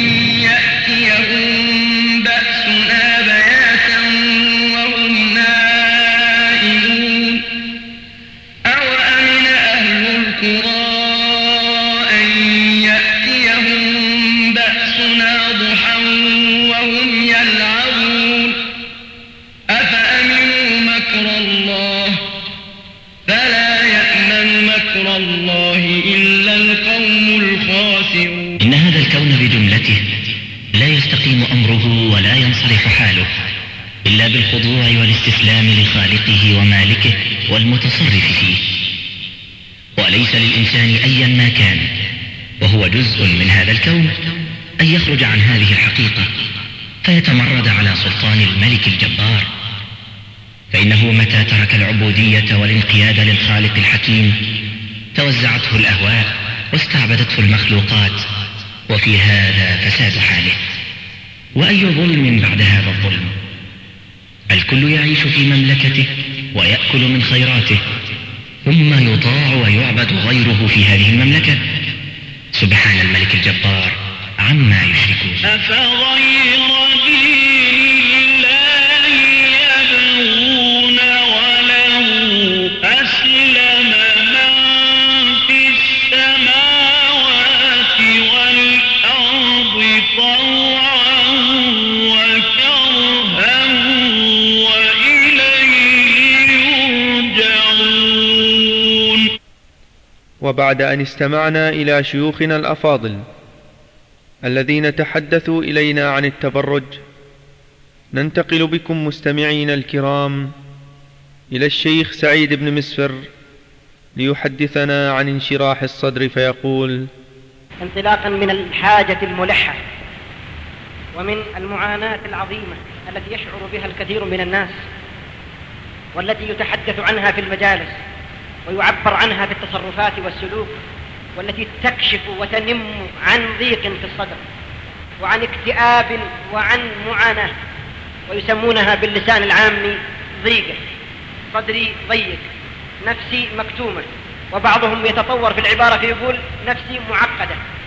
يأتيهم بأسنا بياتا وهم نائمون. أوأمن أهل القرى أن يأتيهم بأسنا ضحى وهم يلعبون. أفأمنوا مكر الله فلا يأمن مكر الله إلا القوم الخاسرون. إن هذا الكون بجملته لا يستقيم أمره ولا ينصرف حاله إلا بالخضوع والاستسلام لخالقه ومالكه والمتصرف فيه. وليس للإنسان أيا ما كان وهو جزء من هذا الكون أن يخرج عن هذه الحقيقة فيتمرد على سلطان الملك الجبار، فإنه متى ترك العبودية والانقياد للخالق الحكيم توزعته الأهواء واستعبدته المخلوقات، وفي هذا فساد حاله. وأي ظلم بعد هذا الظلم؟ الكل يعيش في مملكته ويأكل من خيراته، ثم يطاع ويعبد غيره في هذه المملكة. سبحان الملك الجبار عما يشركون. أفغير دين الله يبغون وله أسلم من في السماوات والأرض طوعا وكرها وإليه يرجعون. وبعد أن استمعنا إلى شيوخنا الأفاضل الذين تحدثوا إلينا عن التبرج، ننتقل بكم مستمعين الكرام إلى الشيخ سعيد بن مسفر ليحدثنا عن انشراح الصدر، فيقول: انطلاقا من الحاجة الملحة ومن المعاناة العظيمة التي يشعر بها الكثير من الناس، والتي يتحدث عنها في المجالس ويعبر عنها في التصرفات والسلوك، والتي تكشف وتنم عن ضيق في الصدر وعن اكتئاب وعن معاناة، ويسمونها باللسان العامي ضيقة، صدري ضيق، نفسي مكتومة، وبعضهم يتطور في العبارة فيقول نفسي معقدة.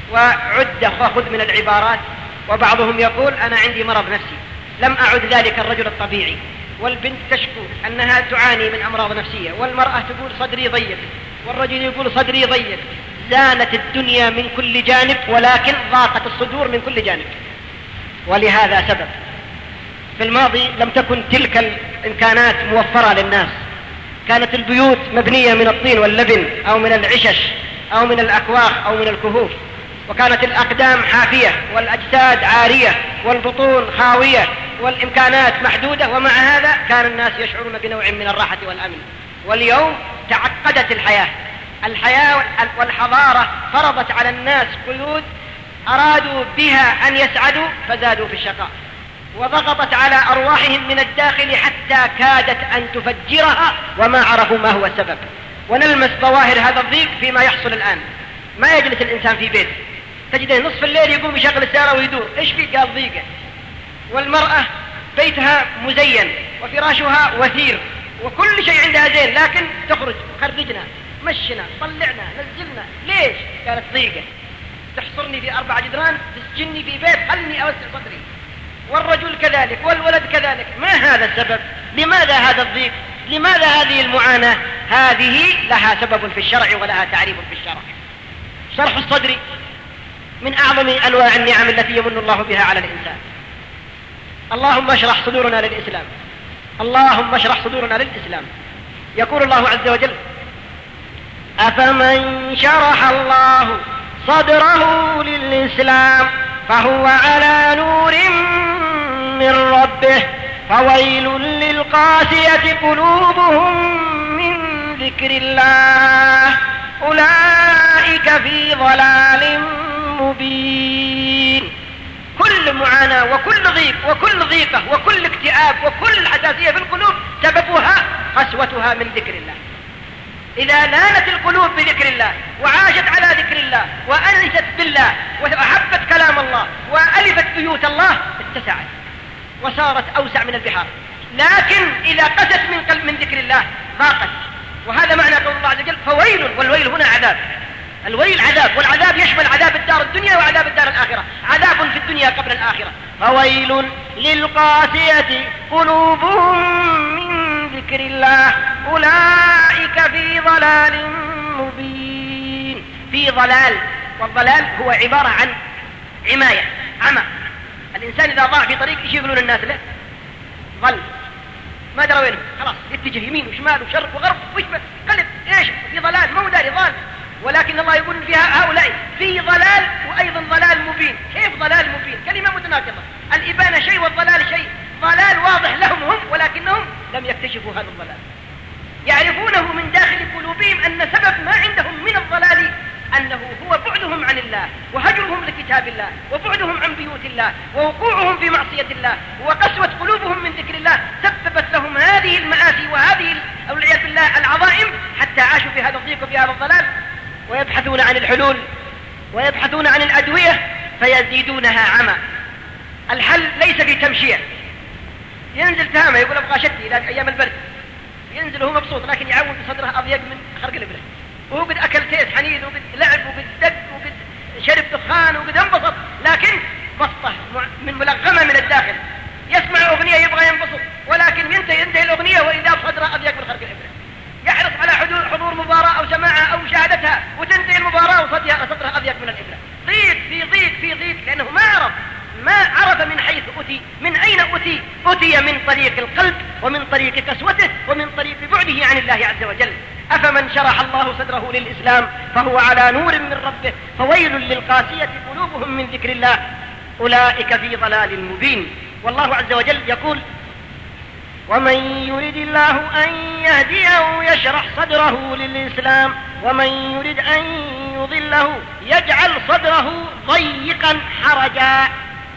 وعد وخذ من العبارات، وبعضهم يقول أنا عندي مرض نفسي لم أعد ذلك الرجل الطبيعي، والبنت تشكو أنها تعاني من أمراض نفسية، والمرأة تقول صدري ضيق، والرجل يقول صدري ضيق. زانت الدنيا من كل جانب، ولكن ضاقت الصدور من كل جانب. ولهذا سبب في الماضي لم تكن تلك الإمكانات موفرة للناس، كانت البيوت مبنية من الطين واللبن أو من العشش أو من الأكواخ أو من الكهوف، وكانت الأقدام حافية والأجساد عارية والبطون خاوية والإمكانات محدودة، ومع هذا كان الناس يشعرون بنوع من الراحة والأمن. واليوم تعقدت الحياة الحياة والحضارة فرضت على الناس قيود أرادوا بها أن يسعدوا فزادوا في الشقاء، وضغطت على أرواحهم من الداخل حتى كادت أن تفجرها وما عرفوا ما هو السبب. ونلمس ظواهر هذا الضيق فيما يحصل الآن. ما يجلس الإنسان في بيته، تجده نصف الليل يقوم يشغل السيارة ويدور، إيش فيه؟ قال ضيقة. والمرأة بيتها مزين وفراشها وثير وكل شيء عندها زين، لكن تخرج خرجنا مشنا طلعنا نزلنا، ليش؟ قالت ضيقة، تحصرني في أربع جدران، تسجني في بيت، خلني أوسع صدري. والرجل كذلك والولد كذلك. ما هذا السبب؟ لماذا هذا الضيق؟ لماذا هذه المعاناة؟ هذه لها سبب في الشرع ولها تعريف في الشرع. شرح الصدر من أعظم أنواع النعم التي يمن الله بها على الإنسان. اللهم اشرح صدورنا للإسلام، اللهم اشرح صدورنا للإسلام. يقول الله عز وجل: أفمن شرح الله صدره للإسلام فهو على نور من ربه فويل للقاسية قلوبهم من ذكر الله أولئك في ضلال مبين. كل معاناة وكل ضيق وكل ضيقة وكل اكتئاب وكل حساسية في القلوب سببها قسوتها من ذكر الله. إذا لانت القلوب بذكر الله وعاشت على ذكر الله وأنست بالله وأحبت كلام الله وألفت بيوت الله اتسعت وصارت أوسع من البحار. لكن إذا قست من قلب من ذكر الله ضاقت. وهذا معنى قول الله عز وجل: فويل. والويل هنا عذاب. الويل عذاب، والعذاب يشمل عذاب الدار الدنيا وعذاب الدار الآخرة، عذاب في الدنيا قبل الآخرة. فويل للقاسية قلوبهم من ذكر الله أولئك في ضلال مبين. في ضلال، والضلال هو عبارة عن عماية، عمى. الإنسان إذا ضاع في طريق ايش يقولون الناس له؟ ضل، ما درى وينه، خلاص يتجه يمين وشمال وشرق وغرب ويشبه قلب، ايش؟ في ضلال، مو داري ضال. ولكن الله يقول فيها هؤلاء في ضلال وأيضا ضلال مبين. كيف ضلال مبين؟ كلمة متناقضة. الإبانة شيء والضلال شيء. ضلال واضح لهم هم، ولكنهم لم يكتشفوا هذا الضلال. يعرفونه من داخل قلوبهم أن سبب ما عندهم من الضلال أنه هو بعدهم عن الله وهجرهم لكتاب الله وبعدهم عن بيوت الله ووقوعهم في معصية الله وقسوة قلوبهم من ذكر الله سببت لهم هذه المآسي وهذه والعياذ بالله العظائم، حتى عاشوا في هذا الضيق وفي هذا الضلال. ويبحثون عن الحلول ويبحثون عن الأدوية فيزيدونها عمى. الحل ليس في تمشية. ينزل تهامة يقول أبغى شتي إلى أيام البرد، ينزل وهو مبسوط، لكن يعود بصدره أضيق من خرق الإبرة، وهو قد أكل تيس حنيذ وقد لعب وقد دق وقد شرب دخان وقد انبسط، لكن بسطة من ملغمة من الداخل. يسمع أغنية يبغى ينبسط، ولكن ينتهي ينتهي الأغنية وإذا بصدره أضيق من خرق الإبرة. يحرص على حضور حضور مباراة أو سماعها أو مشاهدتها وتنتهي المباراة وصدرها صدرها أضيق من الإبرة. ضيق في ضيق في ضيق، لأنه ما عرف ما عرف من حيث أتي، من أين أتي؟ أتي من طريق القلب ومن طريق قسوته ومن طريق بعده عن الله عز وجل. أفمن شرح الله صدره للإسلام فهو على نور من ربه فويل للقاسية قلوبهم من ذكر الله أولئك في ضلال مبين. والله عز وجل يقول: ومن يرد الله أن يهديه يشرح صدره للإسلام ومن يرد أن يضله يجعل صدره ضيقا حرجا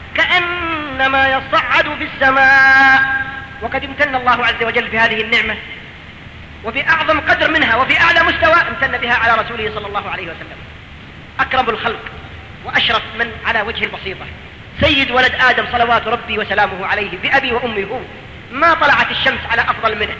كأنما يصعد في السماء. وقد امتن الله عز وجل بهذه النعمة وفي أعظم قدر منها وفي أعلى مستوى امتن بها على رسوله صلى الله عليه وسلم، أكرم الخلق وأشرف من على وجه البسيطة، سيد ولد آدم صلوات ربي وسلامه عليه بأبي وأمي هو. ما طلعت الشمس على أفضل منه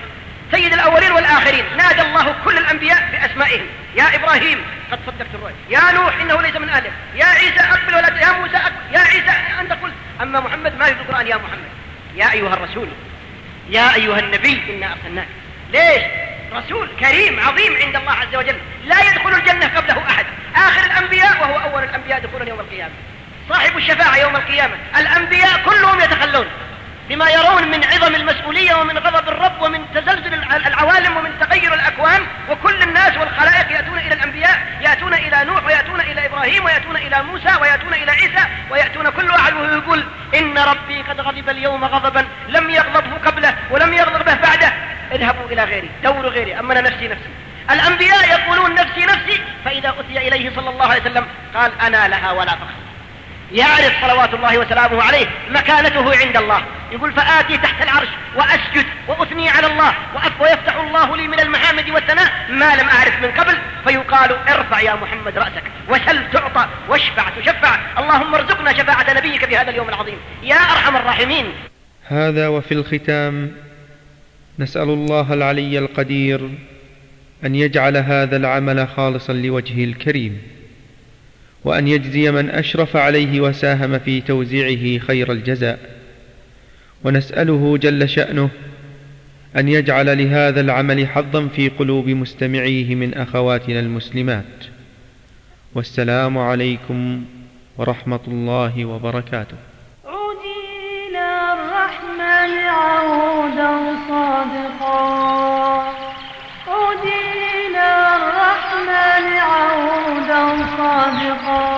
سيد الأولين والآخرين، نادى الله كل الأنبياء بأسمائهم: يا إبراهيم قد صدقت الرؤيا، يا نوح إنه ليس من أهلك، يا عيسى أقبل ولا ت... يا موسى أقبل، يا عيسى أنت قلت. أما محمد ما في القرآن يا محمد، يا أيها الرسول، يا أيها النبي إنا أرسلناك. ليش؟ رسول كريم عظيم عند الله عز وجل، لا يدخل الجنة قبله أحد، آخر الأنبياء وهو أول الأنبياء دخولا يوم القيامة، صاحب الشفاعة يوم القيامة. الأنبياء كلهم يتخلون بما يرون من عظم المسؤولية ومن غضب الرب ومن تزلزل العوالم ومن تغير الأكوان، وكل الناس والخلائق يأتون إلى الأنبياء، يأتون إلى نوح ويأتون إلى إبراهيم ويأتون إلى موسى ويأتون إلى عيسى ويأتون كل واحد ويقول: إن ربي قد غضب اليوم غضبا لم يغضبه قبله ولم يغضب به بعده، اذهبوا إلى غيري، دوروا غيري، أما أنا نفسي نفسي. الأنبياء يقولون نفسي نفسي، فإذا أتي إليه صلى الله عليه وسلم قال: أنا لها ولا فخر. يعرف صلوات الله وسلامه عليه مكانته عند الله، يقول: فآتي تحت العرش وأسجد وأثني على الله ويفتح الله لي من المحامد والثناء ما لم أعرف من قبل، فيقال: ارفع يا محمد رأسك وسل تعطى واشفع تشفع، اللهم ارزقنا شفاعة نبيك في هذا اليوم العظيم يا أرحم الراحمين. هذا وفي الختام نسأل الله العلي القدير أن يجعل هذا العمل خالصا لوجهه الكريم، وأن يجزي من أشرف عليه وساهم في توزيعه خير الجزاء، ونسأله جل شأنه أن يجعل لهذا العمل حظا في قلوب مستمعيه من أخواتنا المسلمات. والسلام عليكم ورحمة الله وبركاته. عودي إلى الرحمن عودا صادقا، عودي إلى الرحمن عودا صادقا،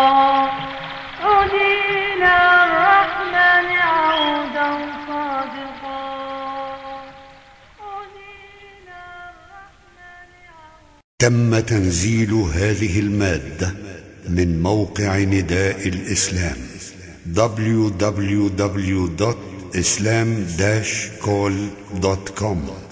عودي إلى الرحمن عودا صادقا، عودي إلى الرحمن عودا. تم تنزيل هذه المادة من موقع نداء الإسلام دبليو دبليو دبليو دوت إسلام داش كول دوت كوم.